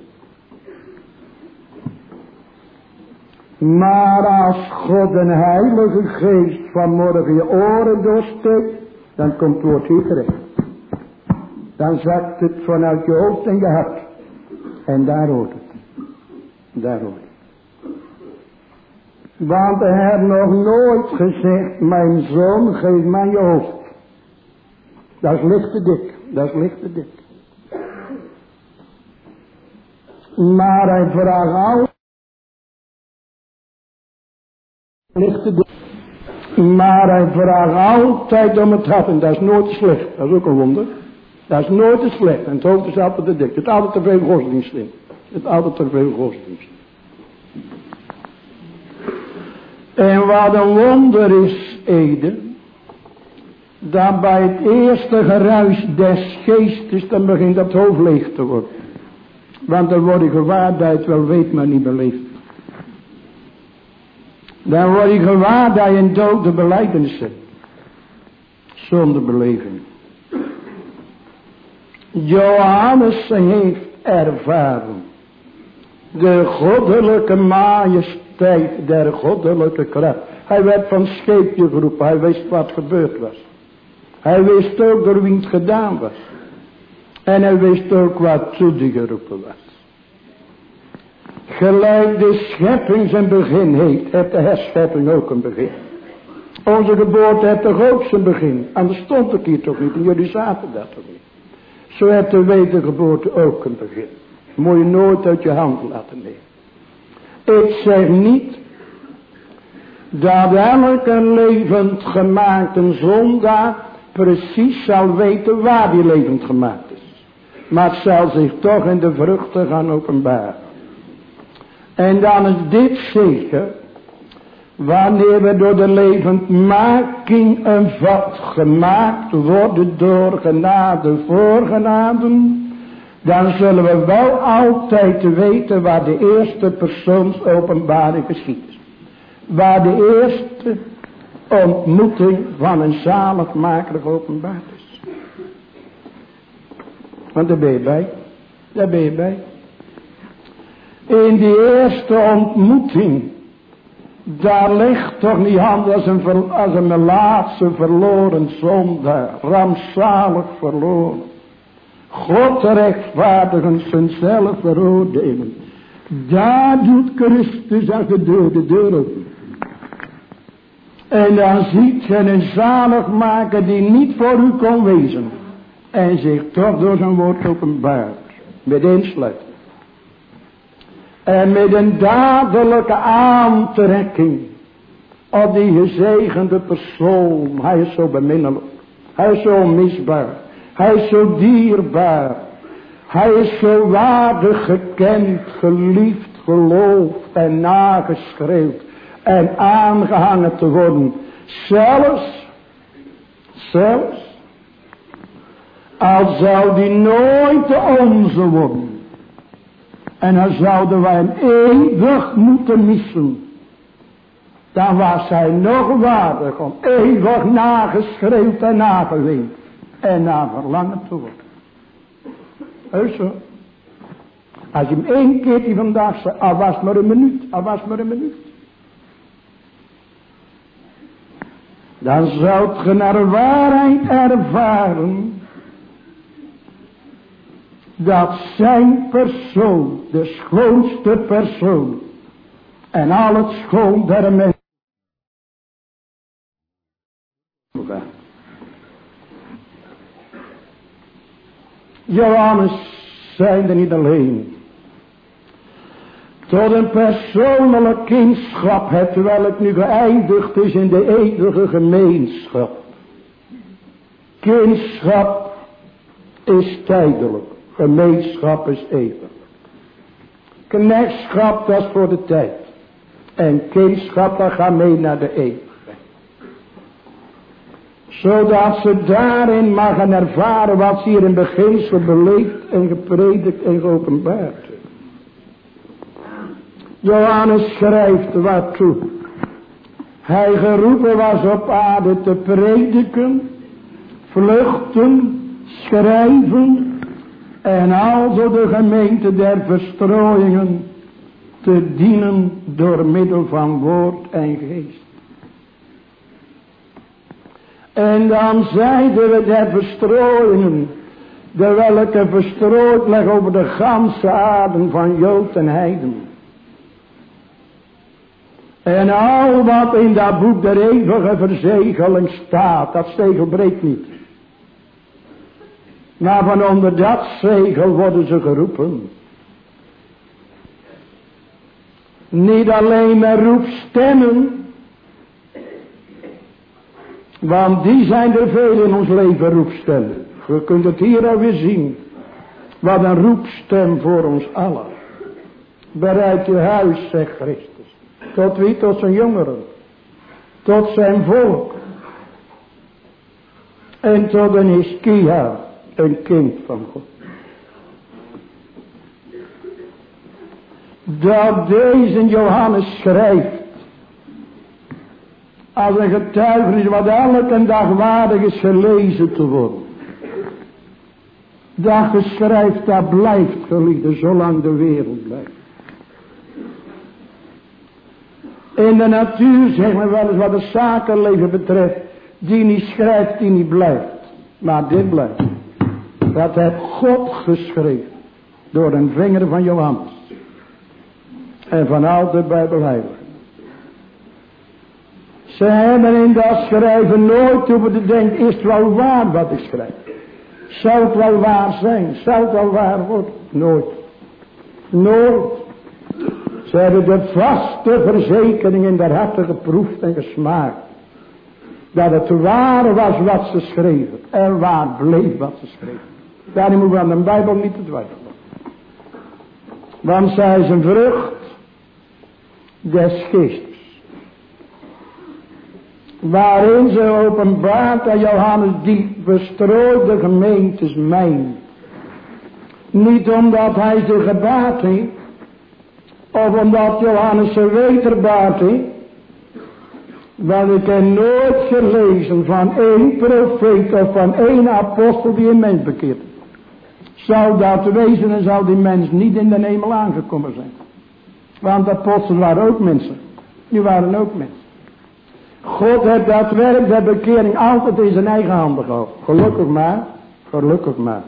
Maar als God een heilige geest vanmorgen je oren doorsteekt. Dan komt het woord hier terecht. Dan zakt het vanuit je hoofd en je hart. En daar hoort het. Daar hoort het. Want hij heeft nog nooit gezegd, mijn zoon, geef mij je hoofd. Dat is licht te dik. Dat is licht te dik. Maar hij vraagt altijd. Licht te dik. Maar hij vraagt altijd om het hart. En dat is nooit slecht. Dat is ook een wonder. Dat is nooit te slecht. En het hoofd is altijd te dik. Het is altijd te veel godsdienst in. Het is altijd te veel godsdienst. En wat een wonder is, Ede, dat bij het eerste geruis des geestes, dan begint dat hoofd leeg te worden. Want dan word je gewaar dat je het wel weet, maar niet beleeft. Dan word je gewaar dat je een dode belijdenis hebt. Zonder beleving. Johannes heeft ervaren de goddelijke majesteit der goddelijke kracht. Hij werd van scheepje geroepen. Hij wist wat gebeurd was. Hij wist ook door wie het gedaan was. En hij wist ook wat toe die geroepen was. Gelijk de schepping zijn begin heeft, heeft de herschepping ook een begin. Onze geboorte heeft toch ook zijn begin. Anders stond ik hier toch niet. En jullie zaten dat toch niet. Zo heeft de wedergeboorte ook een begin. Moet je nooit uit je hand laten nemen. Ik zeg niet dat elke levend gemaakte zondaar precies zal weten waar die levend gemaakt is. Maar het zal zich toch in de vruchten gaan openbaren. En dan is dit zeker, wanneer we door de levendmaking een vat gemaakt worden door genade voor genade, dan zullen we wel altijd weten waar de eerste persoonsopenbaring geschiet. Waar de eerste ontmoeting van een zaligmaker geopenbaard is. Want daar ben je bij. Daar ben je bij. In die eerste ontmoeting, daar ligt toch niet hand als een melaatse verloren zondaar, rampzalig verloren. God rechtvaardigen zichzelf veroordelen. Daar doet Christus als de deur open. En dan ziet je een zaligmaker die niet voor u kon wezen. En zich toch door zijn woord openbaart. Met insluiting. En met een dadelijke aantrekking Oh, die gezegende persoon. Hij is zo beminnelijk. Hij is zo onmisbaar. Hij is zo dierbaar. Hij is zo waardig gekend, geliefd, geloofd en nageschreeuwd en aangehangen te worden. Zelfs, al zou die nooit de onze worden. En dan zouden wij hem eeuwig moeten missen. Dan was hij nog waardig om eeuwig nageschreeuwd en nageweend. En naar verlangen te worden. Heus zo. Als je hem 1 keer die vandaag zei, al was maar een minuut. Dan zoudt ge naar waarheid ervaren. Dat zijn persoon, de schoonste persoon. En al het schoon der mensen. Johannes zijn er niet alleen. Tot een persoonlijk kindschap het welk nu geëindigd is in de eeuwige gemeenschap. Kindschap is tijdelijk. Gemeenschap is eeuwig. Knechtschap dat is voor de tijd. En kindschap dat gaat mee naar de eeuwigheid. Zodat ze daarin mag ervaren wat ze hier in beginsel beleefd en gepredikt en geopenbaard. Johannes schrijft waartoe hij geroepen was op aarde te prediken, vluchten, schrijven en alzo de gemeente der verstrooiingen te dienen door middel van woord en geest. En dan zeiden we der verstrooiingen, de welke verstrooid leg over de ganse aarde van Jood en Heiden. En al wat in dat boek der eeuwige verzegeling staat, dat zegel breekt niet. Maar van onder dat zegel worden ze geroepen. Niet alleen met roepstemmen. Want die zijn er veel in ons leven roepstemmen. Je kunt het hier alweer zien. Wat een roepstem voor ons allen. Bereid uw huis, zegt Christus. Tot wie? Tot zijn jongeren. Tot zijn volk. En tot een Hiskia. Een kind van God. Dat deze Johannes schrijft. Als een getuigenis wat elke dag waardig is gelezen te worden. Dat geschrijft, dat blijft geliefde, zolang de wereld blijft. In de natuur zeggen we wel eens wat het zakenleven betreft. Die niet schrijft, die niet blijft. Maar dit blijft. Dat heeft God geschreven. Door een vinger van Johannes. En van al de Bijbelheiligen. Ze hebben in dat schrijven nooit hoeven te denken, is het wel waar wat ik schrijf? Zou het wel waar zijn? Zou het wel waar worden? Nooit. Nooit. Ze hebben de vaste verzekering in der harten geproefd en gesmaakt. Dat het waar was wat ze schreven. En waar bleef wat ze schreven. Daarom moeten we aan de Bijbel niet te twijfelen. Want zij is een vrucht des geestes. Waarin ze openbaart aan Johannes die verstrooide gemeentes mijn. Niet omdat hij ze gebaat heeft. Of omdat Johannes ze weterbaart heeft. Want ik heb nooit gelezen van 1 profeet of van 1 apostel die een mens bekeert. Zou dat wezen en zou die mens niet in de hemel aangekomen zijn. Want de apostelen waren ook mensen. Die waren ook mensen. God heeft dat werk der bekering altijd in zijn eigen handen gehad. Gelukkig maar. Gelukkig maar.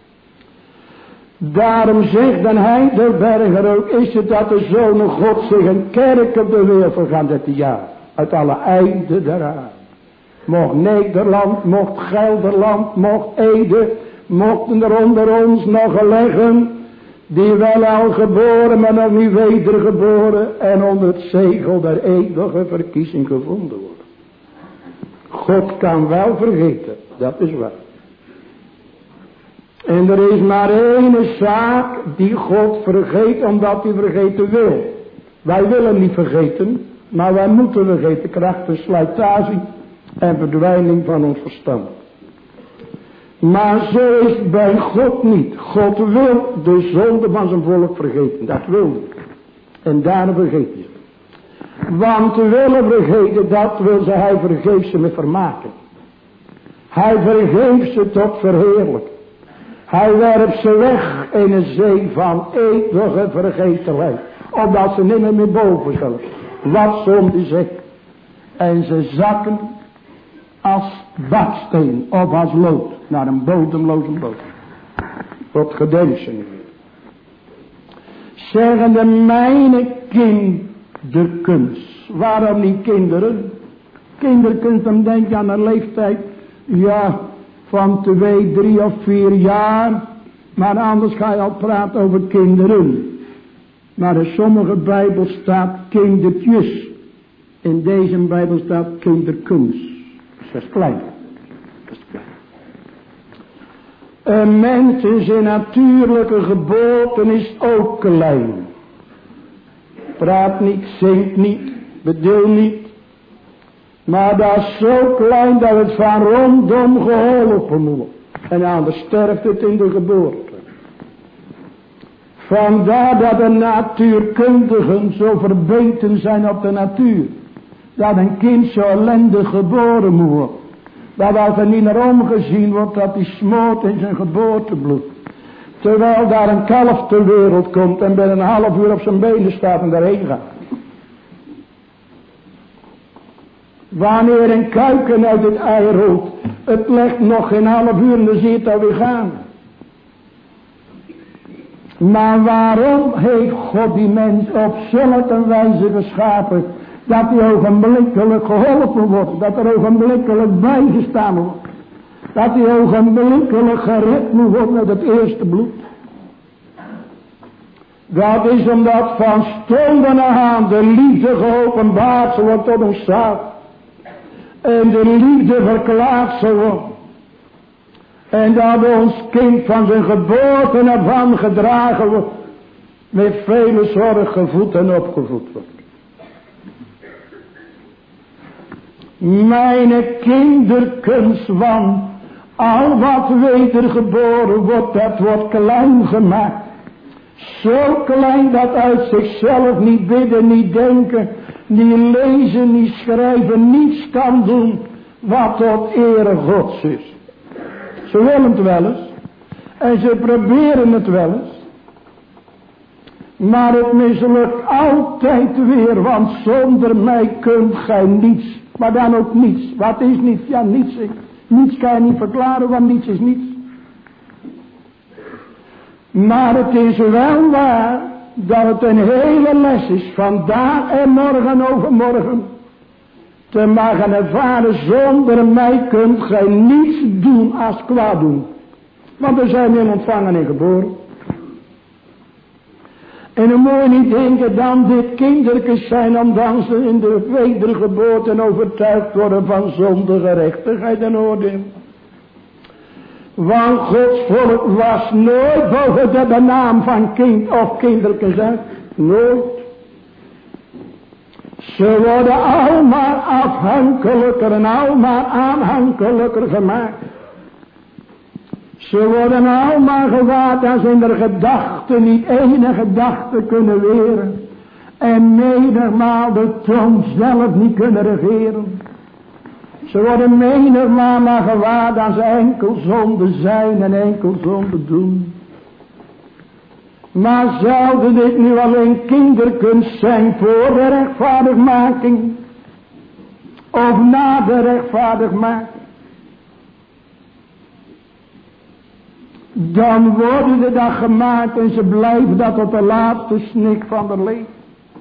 Daarom zegt de Heidelberger ook, is het dat de Zoon God zich een kerk op de wereld vergaan dit jaar. Uit alle einden der aarde. Mocht Nederland, mocht Gelderland, mocht Ede, mochten er onder ons nog leggen Die wel al geboren, maar nog niet wedergeboren en onder het zegel der eeuwige verkiezing gevonden worden. God kan wel vergeten, dat is waar. En er is maar één zaak die God vergeet, omdat hij vergeten wil. Wij willen niet vergeten, maar wij moeten vergeten, krachtens slijtage en verdwijning van ons verstand. Maar zo is het bij God niet. God wil de zonde van zijn volk vergeten, dat wil hij. En daarom vergeet hij ze. Want te willen vergeten, dat wil hij vergeeft ze met vermaken. Hij vergeeft ze tot verheerlijken. Hij werpt ze weg in een zee van eeuwige vergetelheid. Opdat ze niet meer boven zullen. Wat zonde zegt. En ze zakken als baksteen of als lood. Naar een bodemloze bodem. Tot gedenk ze niet meer. Zeggende mijne kinderkunst. Waarom niet kinderen? Kinderkunst, dan denk je aan een leeftijd. Ja, van 2, 3 of 4 jaar. Maar anders ga je al praten over kinderen. Maar in sommige Bijbel staat kindertjes. In deze Bijbel staat kinderkunst. Dat is klein. Dat is klein. Een mens in zijn natuurlijke geboorte is ook klein. Praat niet, zingt niet, bedoel niet. Maar dat is zo klein dat het van rondom geholpen moet. En anders sterft het in de geboorte. Vandaar dat de natuurkundigen zo verbeten zijn op de natuur. Dat een kind zo ellendig geboren moet worden. Dat als er niet naar omgezien wordt, dat hij smoort in zijn geboortebloed. Terwijl daar een kalf ter wereld komt en binnen een half uur op zijn benen staat en daarheen gaat. Wanneer een kuiken uit het ei rolt, het legt nog geen half uur en dan zie je het alweer gaan. Maar waarom heeft God die mens op zulke wijze geschapen, dat hij ogenblikkelijk geholpen wordt, dat er ogenblikkelijk bijgestaan wordt, dat hij ogenblikkelijk gered moet worden met het eerste bloed? Dat is omdat van stonden aan de liefde geopenbaard wordt tot ons zaad. En de liefde verklaard zal worden. En dat ons kind van zijn geboorte af aan gedragen wordt. Met vele zorg gevoed en opgevoed wordt. Mijn kinderkunst, want al wat wedergeboren wordt, dat wordt klein gemaakt. Zo klein dat uit zichzelf niet bidden, niet denken, niet lezen, niet schrijven, niets kan doen wat tot ere Gods is. Ze willen het wel eens en ze proberen het wel eens. Maar het mislukt altijd weer, want zonder mij kunt gij niets. Maar dan ook niets. Wat is niets? Ja, niets. Niets kan je niet verklaren, want niets is niets. Maar het is wel waar dat het een hele les is, vandaag en morgen overmorgen, te mogen ervaren, zonder mij kunt gij niets doen als kwaad doen. Want we zijn in ontvangen en geboren. En dan moet je niet denken dan dit kindertjes zijn, omdat ze in de wedergeboorte overtuigd worden van zonde, gerechtigheid en oordeel. Want Gods volk was nooit boven de naam van kind of kindertjes uit. Nooit. Ze worden allemaal afhankelijker en allemaal aanhankelijker gemaakt. Ze worden allemaal gewaard als in de gedachten niet enige gedachte kunnen weren. En menigmaal de troon zelf niet kunnen regeren. Ze worden menigmaal maar gewaard als ze enkel zonde zijn en enkel zonde doen. Maar zouden dit nu alleen kinderkunst zijn voor de rechtvaardigmaking? Of na de rechtvaardigmaking? Dan worden ze dat gemaakt en ze blijven dat tot de laatste snik van het leven.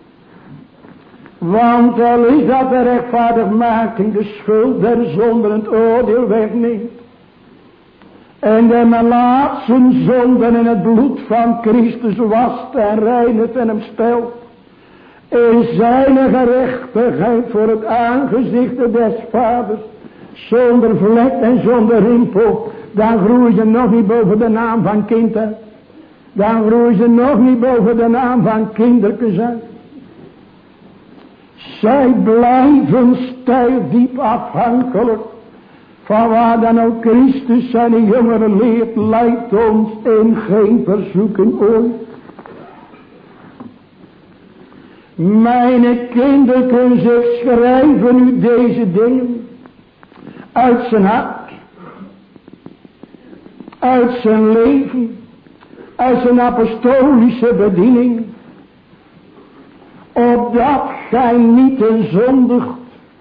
Want al is dat de rechtvaardigmaking de schuld der zonde en het oordeel wegneemt. En de men laat zijn zonden in het bloed van Christus wast en reinigt en hem stelt in zijn gerechtigheid voor het aangezicht des Vaders, zonder vlek en zonder rimpel. Dan groeien ze nog niet boven de naam van kind uit. Dan groeien ze nog niet boven de naam van kindertjes uit. Zij blijven stijl diep afhankelijk van waar dan ook Christus zijn jongeren leert, leidt ons in geen verzoeking ooit. Mijn kinderen, ze schrijven u deze dingen uit zijn hart, uit zijn leven, uit zijn apostolische bediening, opdat gij niet zondigt,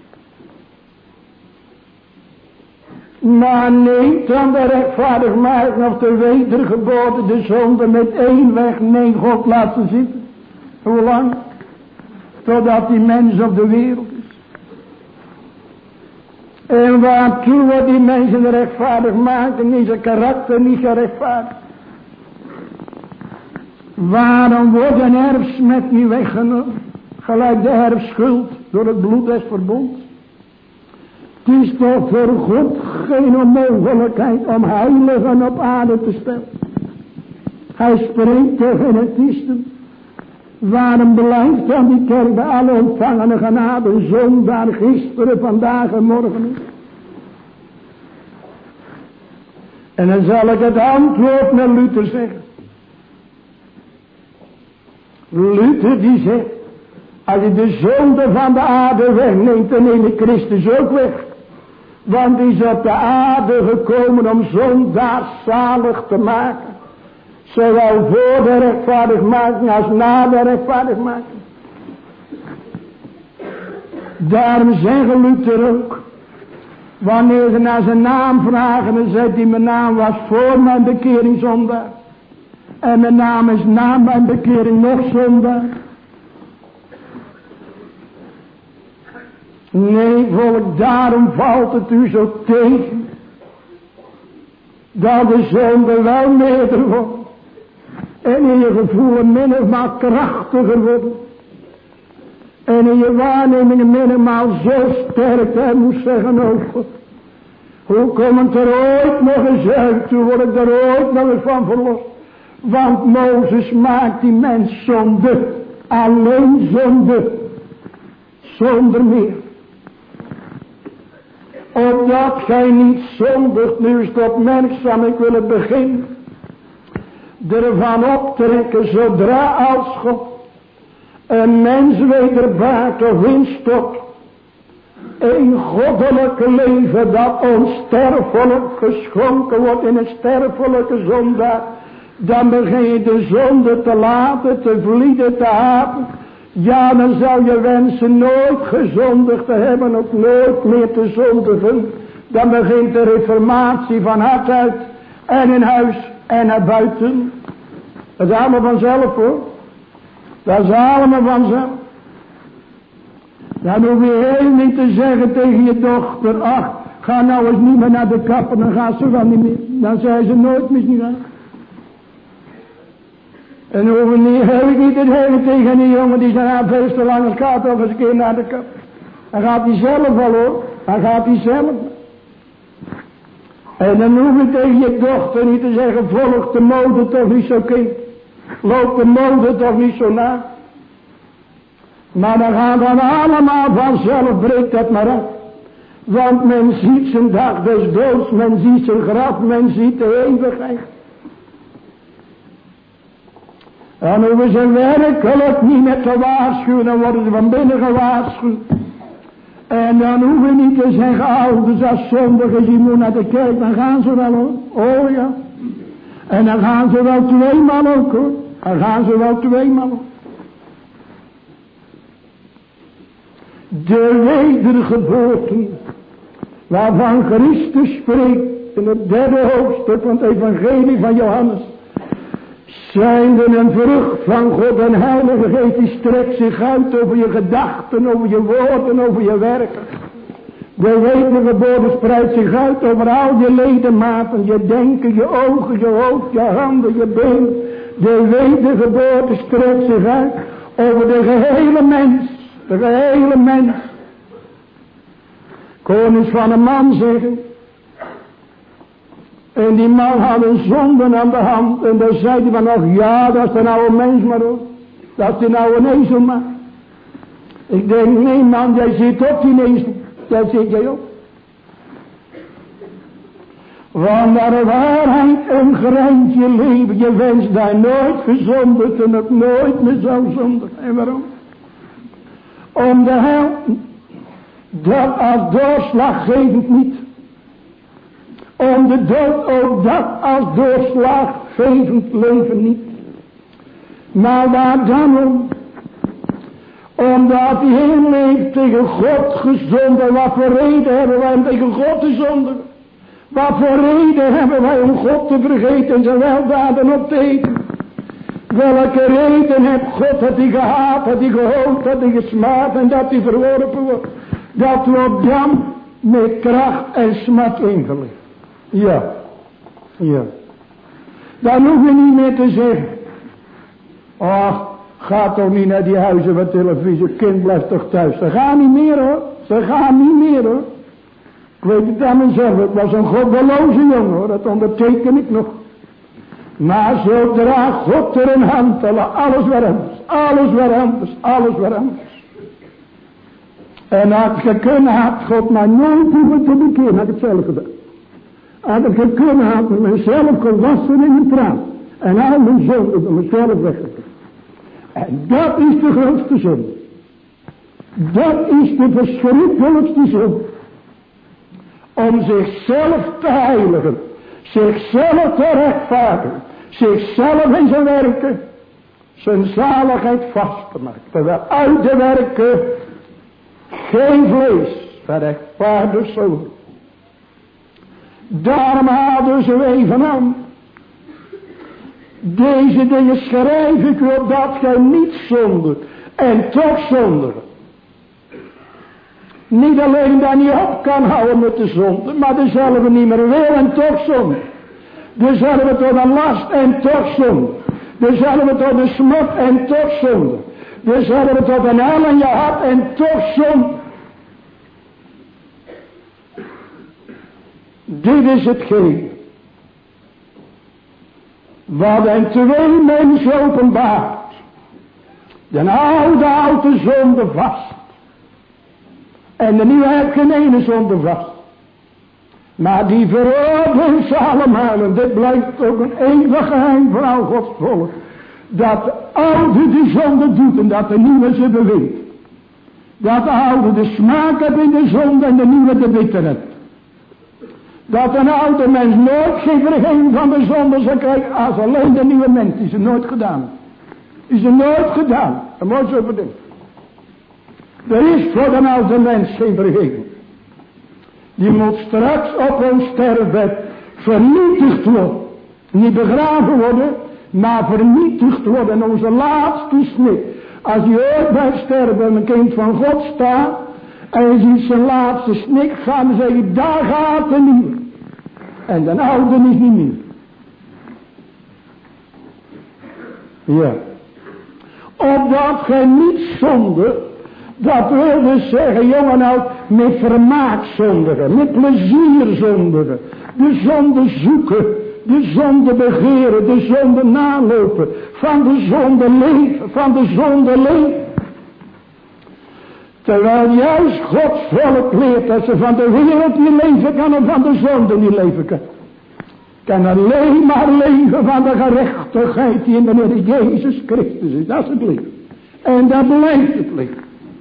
maar neemt dan de rechtvaardigmaking of de wedergeboorte de zonde met één weg, nee, God laat ze zitten. Hoe lang? Totdat die mens op de wereld is. En waartoe wordt die mensen de rechtvaardigmaking in zijn karakter niet gerechtvaardigd? Waarom wordt een erfsmet niet weggenomen? Gelijk de erfschuld door het bloed des verbonds. Het is toch voor God geen onmogelijkheid om heiligen op aarde te stellen. Hij spreekt tegen het isten. Waarom blijft dan die kerk bij alle ontvangene genade zondaar gisteren, vandaag en morgen? En dan zal ik het antwoord met Luther zeggen. Luther die zegt, als je de zonde van de aarde wegneemt, dan neemt Christus ook weg. Want die is op de aarde gekomen om zondaars zalig te maken. Zowel voor de rechtvaardigmaking als na de rechtvaardigmaking. Daarom zeggen Luther ook, wanneer ze naar zijn naam vragen, dan zegt hij, mijn naam was voor mijn bekering zondaar. En mijn naam is na mijn bekering nog zondaar. Nee, volk, daarom valt het u zo tegen, dat de zonde wel meerder wordt. En in je gevoelen mindermaal krachtiger worden. En in je waarnemingen mindermaal zo sterk, hij moest zeggen over. Hoe komt het er ooit nog eens uit? Hoe word ik er ooit nog eens van verlost? Want Mozes maakt die mens zonde. Alleen zonde. Zonder meer. Opdat gij niet zondigt, nu is het opmerkzaam, ik wil het begin ervan optrekken, zodra als God een mens wederbaart of instort, een goddelijke leven dat onsterfelijk geschonken wordt in een sterfelijke zondaar, dan begin je de zonde te laten, te vlieden, te haten. Ja, dan zou je wensen nooit gezondigd te hebben, ook nooit meer te zondigen. Dan begint de reformatie van hart uit en in huis en naar buiten. Dat is allemaal vanzelf hoor. Dat is allemaal vanzelf. Dan hoef je heel niet te zeggen tegen je dochter, ach, ga nou eens niet meer naar de kapper, dan gaat ze wel niet meer. Dan zei ze nooit meer niet aan. En hoeven niet heel niet te zeggen tegen die jongen die zijn veel te lang, het gaat toch eens een keer naar de kapper. Dan gaat hij zelf wel hoor, dan gaat hij zelf. En dan hoef je tegen je dochter niet te zeggen, volg de mode toch niet zo kind. Loop de mode toch niet zo na. Maar dan gaat dan allemaal vanzelf, breekt dat maar af. Want men ziet zijn dag des doods, men ziet zijn graf, men ziet de eeuwigheid. En hoeven ze werkelijk niet met te waarschuwen, dan worden ze van binnen gewaarschuwd. En dan hoeven we niet te zeggen, ouders als zondigers, die moet naar de kerk, dan gaan ze wel hoor. Oh ja. En dan gaan ze wel tweemaal ook hoor. Dan gaan ze wel tweemaal ook. De wedergeboorte, waarvan Christus spreekt in het 3e hoofdstuk van het evangelie van Johannes, zijn er een vrucht van God en Heilige Geest, die strekt zich uit over je gedachten, over je woorden, over je werken. De wedergeboorte spreidt zich uit over al je ledematen, je denken, je ogen, je hoofd, je handen, je been. De wedergeboorte strekt zich uit over de gehele mens. De gehele mens. Kon eens van een man zeggen. En die man had een zonde aan de hand. En dan zei hij van nog, ja, dat is een oude mens maar hoor. Dat is een oude ezel maar. Ik denk, nee man, jij zit op die ezel. Daar zit jij op. Want naar de waarheid een greintje leven. Je wenst daar nooit gezondigd en het nooit meer zou zondigen. En waarom? Om de hel. Dat als doorslaggevend niet. Om de dood ook dat als doorslaggevend leven niet. Maar waar dan om? Omdat hij heel leeft tegen God gezondigd. Wat voor reden hebben wij om tegen God te zondigen? Wat voor reden hebben wij om God te vergeten en zijn weldaden op te eten? Welke reden heeft God dat hij gehaat, dat hij gehoond, dat hij gesmaad en dat hij verworpen wordt? Dat wordt dan met kracht en smat ingelicht. Ja. Ja. Dan hoef je niet meer te zeggen. Ach, ga toch niet naar die huizen van televisie. Kind blijft toch thuis. Ze gaan niet meer hoor. Ze gaan niet meer hoor. Ik weet het aan mezelf. Ik was een goddeloze jongen hoor. Dat onderteken ik nog. Maar zodra God er een hand had. Alles weer anders. Alles weer anders. Alles weer anders. En had ik gekund had God mij nooit hoeven te bekeren. Had ik het zelf gedaan. Had ik gekund had ik mezelf gewassen in een traan. En al mijn zonden van mezelf weggekund. En dat is de grootste zonde. Dat is de verschrikkelijkste zonde. Om zichzelf te heiligen. Zichzelf te rechtvaardigen. Zichzelf in zijn werken. Zijn zaligheid vast te maken. Terwijl uit de werken geen vlees verrechtvaardigd zou worden. Daarom hadden ze even aan. Deze dingen schrijf ik u opdat gij niet zondigt. En toch zondigen. Niet alleen dat niet op kan houden met de zonde. Maar dezelfde niet meer wil en toch zondigen. Dezelfde tot een last en toch zondigen. Dezelfde tot een smart en toch zondigen. Dezelfde tot een hel in je hart en toch zondigen. Dit is hetgeen. Wat een twee mensen openbaart. De oude zonde vast. En de nieuwe heeft geen ene zonde vast. Maar die veroordeelt ze allemaal. En dit blijkt ook een eeuwig geheim van al Gods volk. Dat de oude de zonde doet en dat de nieuwe ze beweegt. Dat de oude de smaak heeft in de zonde en de nieuwe de bitterheid. Dat een oude mens nooit geen vergeving van de zonde zal krijgen als alleen de nieuwe mens die ze nooit gedaan. Die ze nooit gedaan. Dat moet je zo bedenken. Er is voor de oude mens geen vergeving. Die moet straks op ons sterfbed vernietigd worden. Niet begraven worden, maar vernietigd worden. En onze laatste snik. Als je ooit bij sterven en een kind van God staat. En je ziet zijn laatste snik gaan. Dan zeg je, daar gaat de nieuwe. En de oude is niet meer. Ja. Opdat gij niet zonde. Dat wil dus zeggen, jongen nou, met vermaak zondigen, met plezier zondigen, de zonde zoeken, de zonde begeren, de zonde nalopen, van de zonde leven, van de zonde leven. Terwijl juist Gods volk leert dat ze van de wereld niet leven kan en van de zonde niet leven kan. Kan alleen maar leven van de gerechtigheid die in de Heer Jezus Christus is. Dat is het leven. En dat blijft het leven.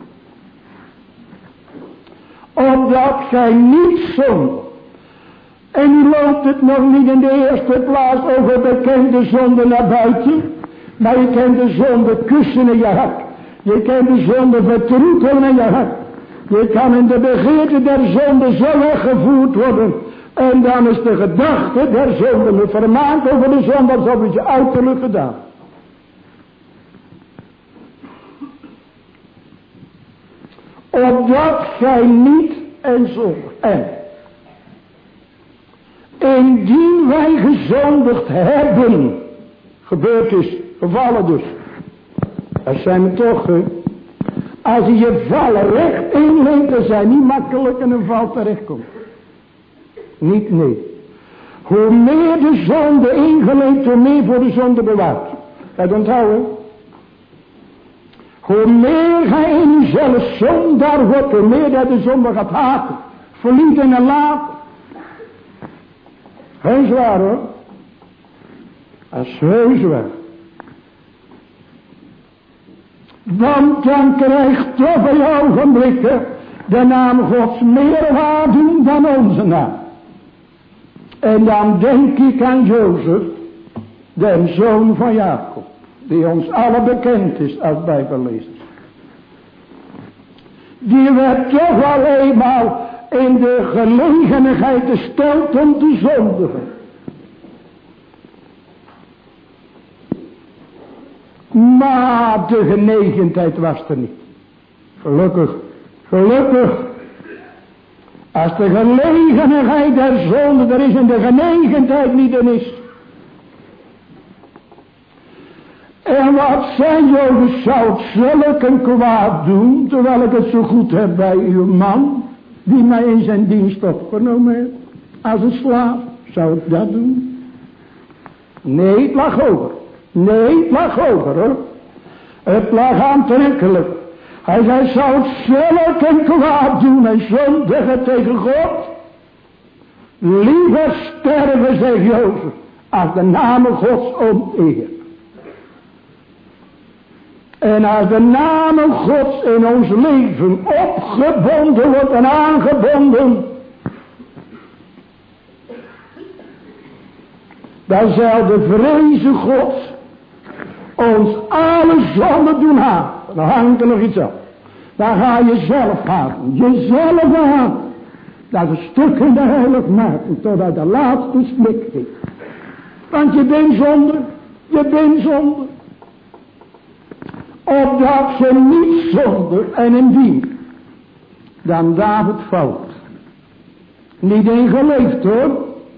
Opdat gij niet zondigt. En u loopt het nog niet in de eerste plaats over bekende zonde naar buiten. Maar je kent de zonde kussen in je hart. Je kent de zonde vertroetelen in je hart. Je kan in de begeerte der zonde zo weggevoerd worden. En dan is de gedachte der zonde met vermaakt over de zonde alsof het je uiterlijk gedaan. Opdat gij niet en zondig. En indien wij gezondigd hebben, gebeurd is, gevallen dus. Dat zijn we toch, als je je vallen recht inleent, dan zijn niet makkelijk in een val terechtkomt. Niet, nee. Hoe meer de zonde ingeleend, hoe meer voor de zonde bewaard. Dat onthouden. Hoe meer gij in uzelf zondaar wordt, hoe meer dat de zonde gaat haten. Verlieten en laten. Heus waar hoor. Dat is heus waar. Want dan krijgt toch bij ogenblikken de naam Gods meer waarde dan onze naam. En dan denk ik aan Jozef, de zoon van Jacob, die ons alle bekend is als bijbellezer. Die werd toch wel eenmaal in de gelegenheid gesteld om te zondigen. Maar de genegenheid was er niet. Gelukkig, gelukkig. Als de gelegenheid der zonde er is en de genegenheid niet er is. En wat zei Jozef, zou ik zulk een kwaad doen, terwijl ik het zo goed heb bij uw man, die mij in zijn dienst opgenomen heeft, als een slaaf, zou ik dat doen? Nee, het lag hoger. Nee, het lag hoger hoor. Het lag aantrekkelijk. Hij zei, zou het zulk een kwaad doen en zondigen tegen God? Liever sterven, zegt Jozef, als de naam Gods onteer. En als de naam Gods in ons leven opgebonden wordt en aangebonden, dan zal de vreze Gods ons alle zonde doen haten. Dan hangt er nog iets af. Dan ga je zelf haten. Jezelf haten. Dat is een stuk in de heiligmaking. Totdat de laatste snik heeft. Want je bent zonde. Je bent zonde. Opdat ze niet zonder en indien. Dan David fout. Niet in geleefd hoor.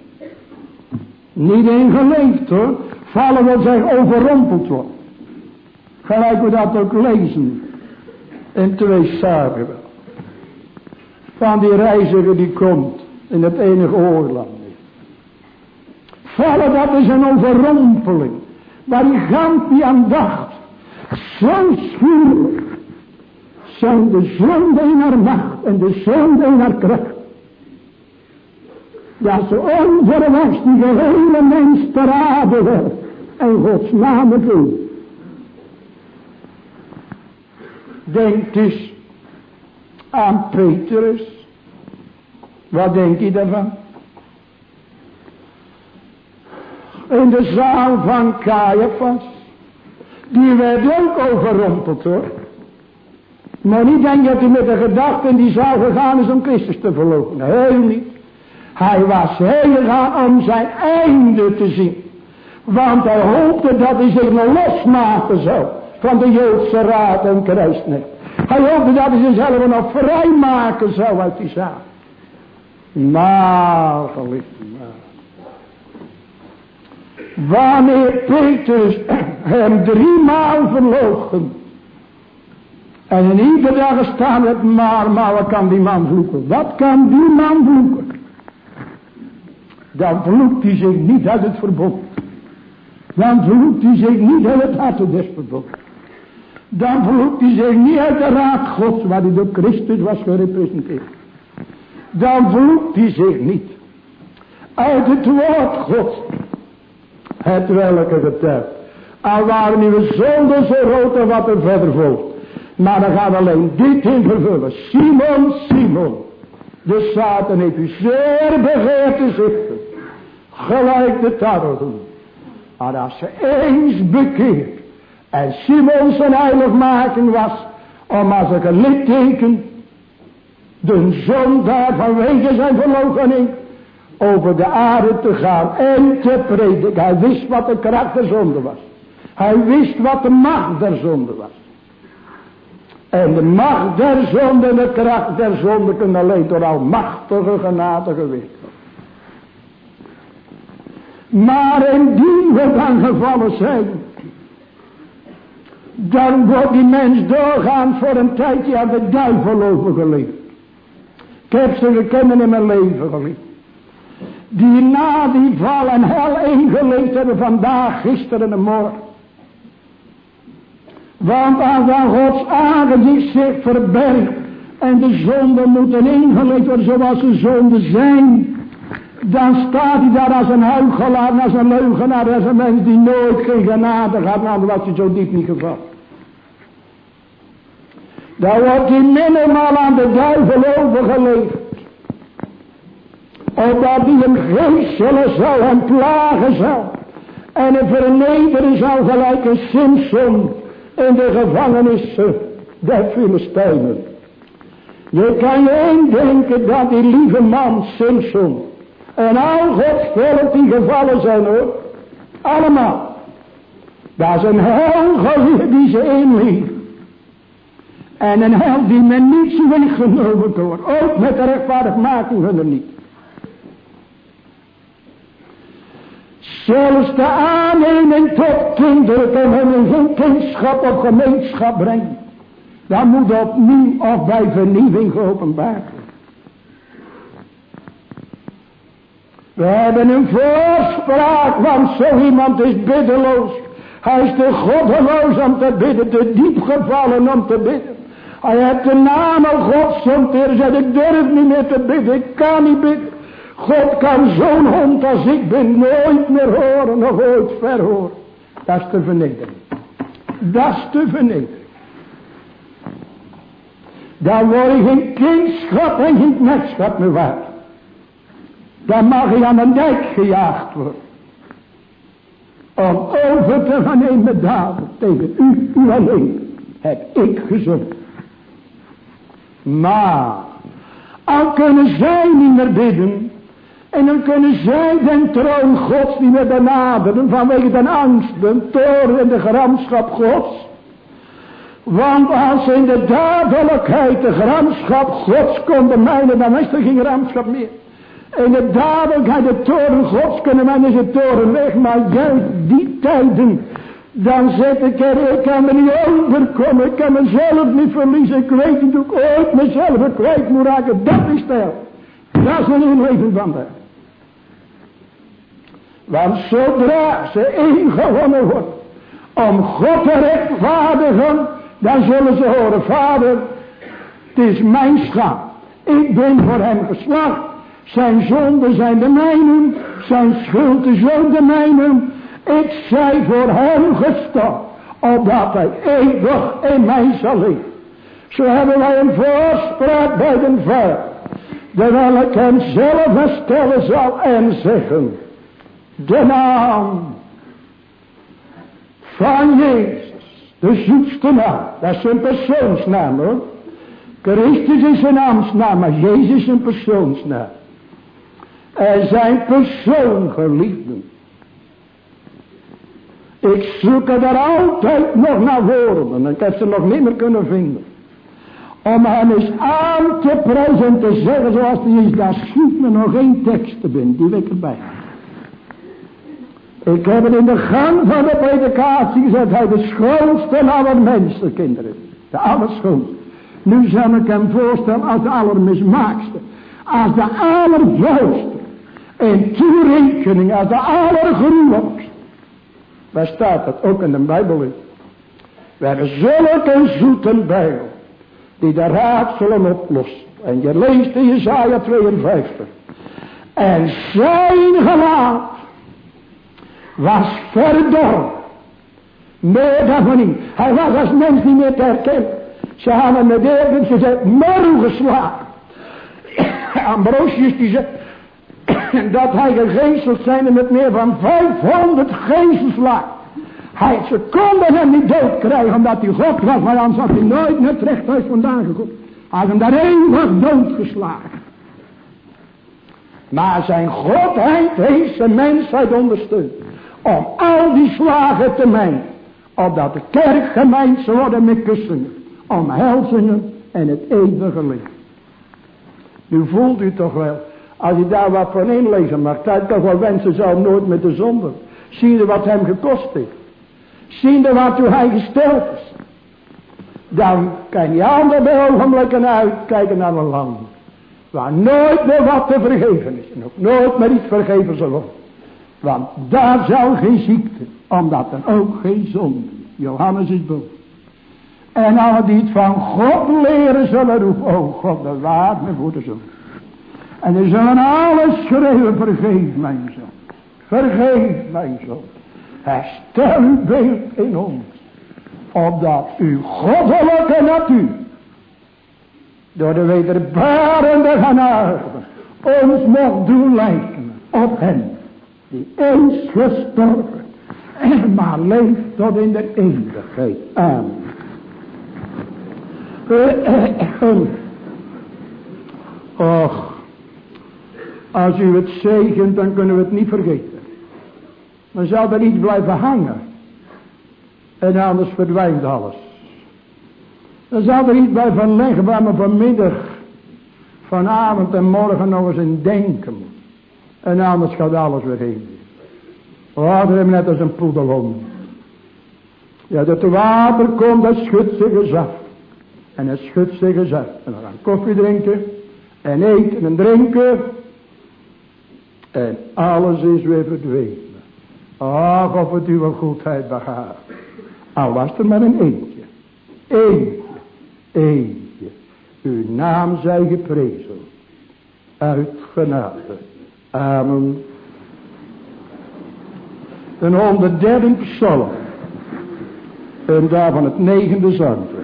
Niet in geleefd hoor. Vallen wil zeggen overrompeld wordt. Gelijk we dat ook lezen. In 2 Samuel. Van die reiziger die komt. In het enige oorland. Vallen dat is een overrompeling. Waar die gant die aan dacht. Zo schuwelijk. Zijn de zonde in haar macht. En de zonde in haar kracht. Dat ze onverwachts die gehele mens ter aarde werd. En Gods naam doen. Denk dus aan Petrus. Wat denk je daarvan? In de zaal van Caiaphas. Die werd ook overrompeld hoor. Maar niet denk dat hij met de gedachte in die zaal gegaan is om Christus te verloochenen. Heel niet. Hij was heen gegaan om zijn einde te zien. Want hij hoopte dat hij zich nog losmaken zou. Van de Joodse raad en kruisknecht. Hij hoopte dat hij zichzelf nog vrijmaken zou uit die zaal. Maar geliefde, wanneer Petrus hem 3 maal verloochen. En in ieder dag staan het maar wat kan die man vloeken? Wat kan die man vloeken? Dan vloekt hij zich niet uit het verbond. Dan vloekt hij zich niet uit het hart des verbonds. Dan vloekt hij zich niet uit de raad Gods, waar hij door Christus was gerepresenteerd. Dan vloekt hij zich niet uit het woord Gods, het welke getuigt. Al waren uw zonden zo groot en wat er verder volgt. Maar dan gaat alleen dit in vervullen. Simon, Simon, de Satan heeft u zeer begeerd te zichten. Gelijk de tarwehoen. Maar als ze eens bekeerd. En Simon zijn heiligmaking was. Om als een litteken. De zondaar vanwege zijn verloochening. Over de aarde te gaan en te prediken. Hij wist wat de kracht der zonde was. Hij wist wat de macht der zonde was. En de macht der zonde en de kracht der zonde kunnen alleen door almachtige genade geweest worden. Maar indien we dan gevallen zijn, dan wordt die mens doorgaans voor een tijdje aan de duivel overgeleverd. Ik heb ze gekend in mijn leven geleefd. Die na die val en hel ingeleefd hebben vandaag, gisteren en morgen. Want als dan Gods aangezicht zich verbergt en de zonden moeten ingeleefd worden zoals de zonden zijn, dan staat hij daar als een huichelaar, als een leugenaar, als een mens die nooit geen genade gaat, nou dan was hij zo diep niet gevallen. Dan wordt hij minimaal aan de duivel overgeleverd. Opdat hij hem geestelen zal en plagen zal. En hem vernederen zal gelijk een Simson in de gevangenissen der Filistijnen. Je kan je indenken dat die lieve man Simson en al Gods volk die gevallen zijn hoor. Allemaal. Dat is een hel die ze inliep. En een hel die men niet weggenomen wordt. Ook met de rechtvaardigmaking hun er niet. Zelfs de aanneming tot kinderen kan hem in geen kindschap of gemeenschap brengen. Dat moet opnieuw of bij vernieuwing geopenbaard worden. We hebben een voorspraak, want zo iemand is biddeloos. Hij is te goddeloos om te bidden, te diep gevallen om te bidden. Hij heeft de namen Gods om te zeggen, ik durf niet meer te bidden, ik kan niet bidden. God kan zo'n hond als ik ben nooit meer horen of ooit verhoren. Dat is te vernederen. Dat is te vernederen. Dan word je geen kindschap en geen knechtschap meer waard. Dan mag je aan een dijk gejaagd worden. Om over te gaan nemen met daden tegen u alleen heb ik gezond. Maar al kunnen zij niet meer bidden. En dan kunnen zij den troon Gods niet meer benaderen vanwege de angst, de toorn en de gramschap Gods. Want als ze in de dadelijkheid de gramschap Gods konden mijnen, dan is er geen gramschap meer. In de dadelijkheid de toorn Gods kunnen men is de toorn weg, maar juist die tijden, dan zit ik kan me niet overkomen, ik kan mezelf niet verliezen, ik weet niet hoe ik ooit mezelf kwijt moet raken, dat is het. Dat is een inleving van dat. Want zodra ze ingewonnen wordt om God te rechtvaardigen, dan zullen ze horen, Vader, het is mijn schade. Ik ben voor hem geslacht. Zijn zonden zijn de mijnen, zijn schuld is ook de mijnen. Ik zij voor hem gestorven, opdat hij eeuwig in mij zal leven. Zo hebben wij een voorspraak bij de Vader, terwijl ik hem zelf herstellen zal en zeggen, de naam van Jezus, de zoetste naam, dat is een persoonsnaam hoor. Christus is een ambtsnaam, maar Jezus is een persoonsnaam. Er zijn persoon geliefden. Ik zoek er altijd nog naar woorden, en ik heb ze nog niet meer kunnen vinden. Om hem eens aan te prijzen en te zeggen zoals hij is, daar schiet me nog geen teksten binnen, die wil ik erbij. Ik heb het in de gang van de predikatie gezegd, hij de schoonste aller mensenkinderen. De allerschoonste. Nu zal ik hem voorstellen als de allermismaakste. Als de allervuilste. In toerekening als de allergruwelijkste. Waar staat dat? Ook in de Bijbel is. We hebben zulke zoete Bijbel. Die de raadselen oplost. En je leest in Jesaja 52. En zijn gelaat was verdorven. Meer dan van niet. Hij was als mens niet meer te herkennen. Ze hadden met de ze zei, morgen geslagen. Ambrosius die zei, dat hij gegezeld zijn met meer van 500 gezelslagen. Ze konden hem niet dood krijgen omdat hij God was, maar anders had hij nooit naar het rechthuis vandaan gekomen. Hij had hem daar eeuwig doodgeslagen. Maar zijn godheid heeft zijn mensheid ondersteund. Om al die slagen te mijnen. Opdat de kerk gemengd zou worden met kussingen. omhelzingen en het eeuwige leven. Nu voelt u toch wel, als je daar wat van inlezen mag, dat je toch wel wensen zou nooit met de zonde. Zie je wat hem gekost heeft. Zie je wat hij gesteld is. Dan kan je andere ogenblikken uitkijken naar een land. Waar nooit meer wat te vergeven is. En ook nooit meer iets vergeven zal worden. Want daar zal geen ziekte. Omdat er ook geen zonde. Johannes is boven. En alle die het van God leren zullen roepen. Oh God, bewaar me voor de zonde. En ze zullen alles schreeuwen. Vergeef mijn zoon. Vergeef mijn zoon. Herstel uw beeld in ons. Opdat uw goddelijke natuur. Door de wederbarende genade. Ons mocht doen lijken. Op hen. Die eens gestorven. Maar leeft tot in de eeuwigheid. Amen. Och. Als u het zegent, dan kunnen we het niet vergeten. Dan zal er iets blijven hangen. En anders verdwijnt alles. Dan zal er iets blijven liggen waar we vanmiddag, vanavond en morgen nog eens in denken. En anders gaat alles weer heen. Oh, dat hebben net als een poedelhond. Ja, dat water komt, dat schudt zich eens af. En het schudt zich eens af. En dan gaan koffie drinken. En eten en drinken. En alles is weer verdwenen. Ach, of het uw goedheid begaat. Al was er maar een eentje. Eentje. Uw naam zij geprezen. Uit genade. Amen. Een 103e psalm. En daarvan het 9e zangvers.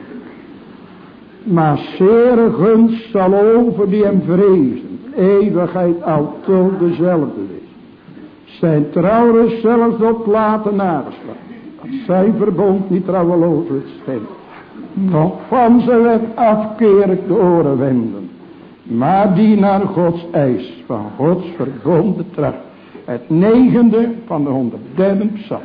Maar zeer gunst zal over die hem vrezen. Eeuwigheid altoos dezelfde is. Zijn trouwens zelfs op laten nageslagen. Dat zijn verbond niet trouweloos stem. Nog van zijn wet afkerig de oren wenden. Maar die naar Gods eis van Gods verbonden tracht. Het 9e van de 103e psalm.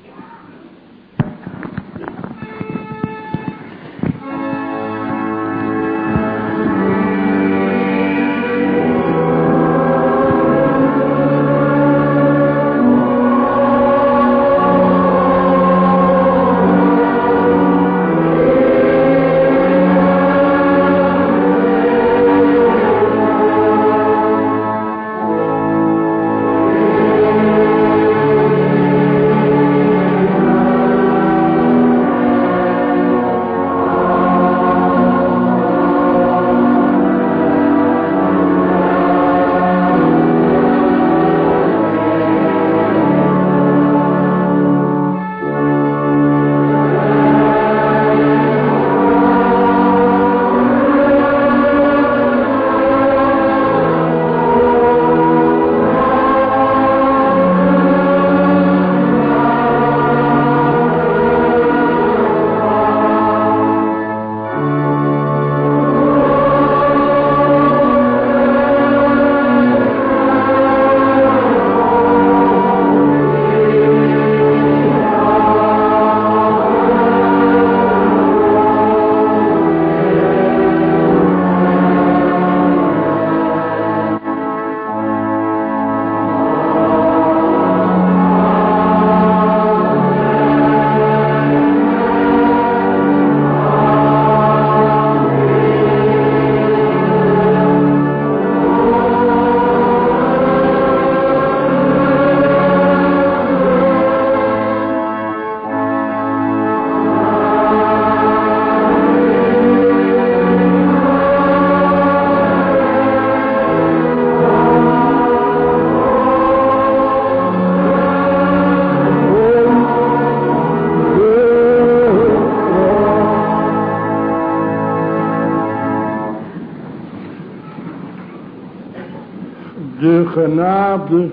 de genade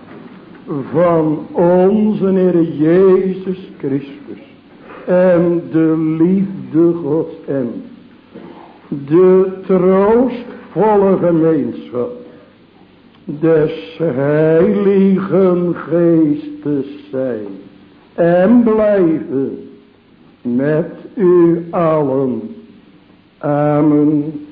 van onze Heer Jezus Christus en de liefde Gods en de troostvolle gemeenschap des Heiligen Geestes zijn en blijven met u allen. Amen.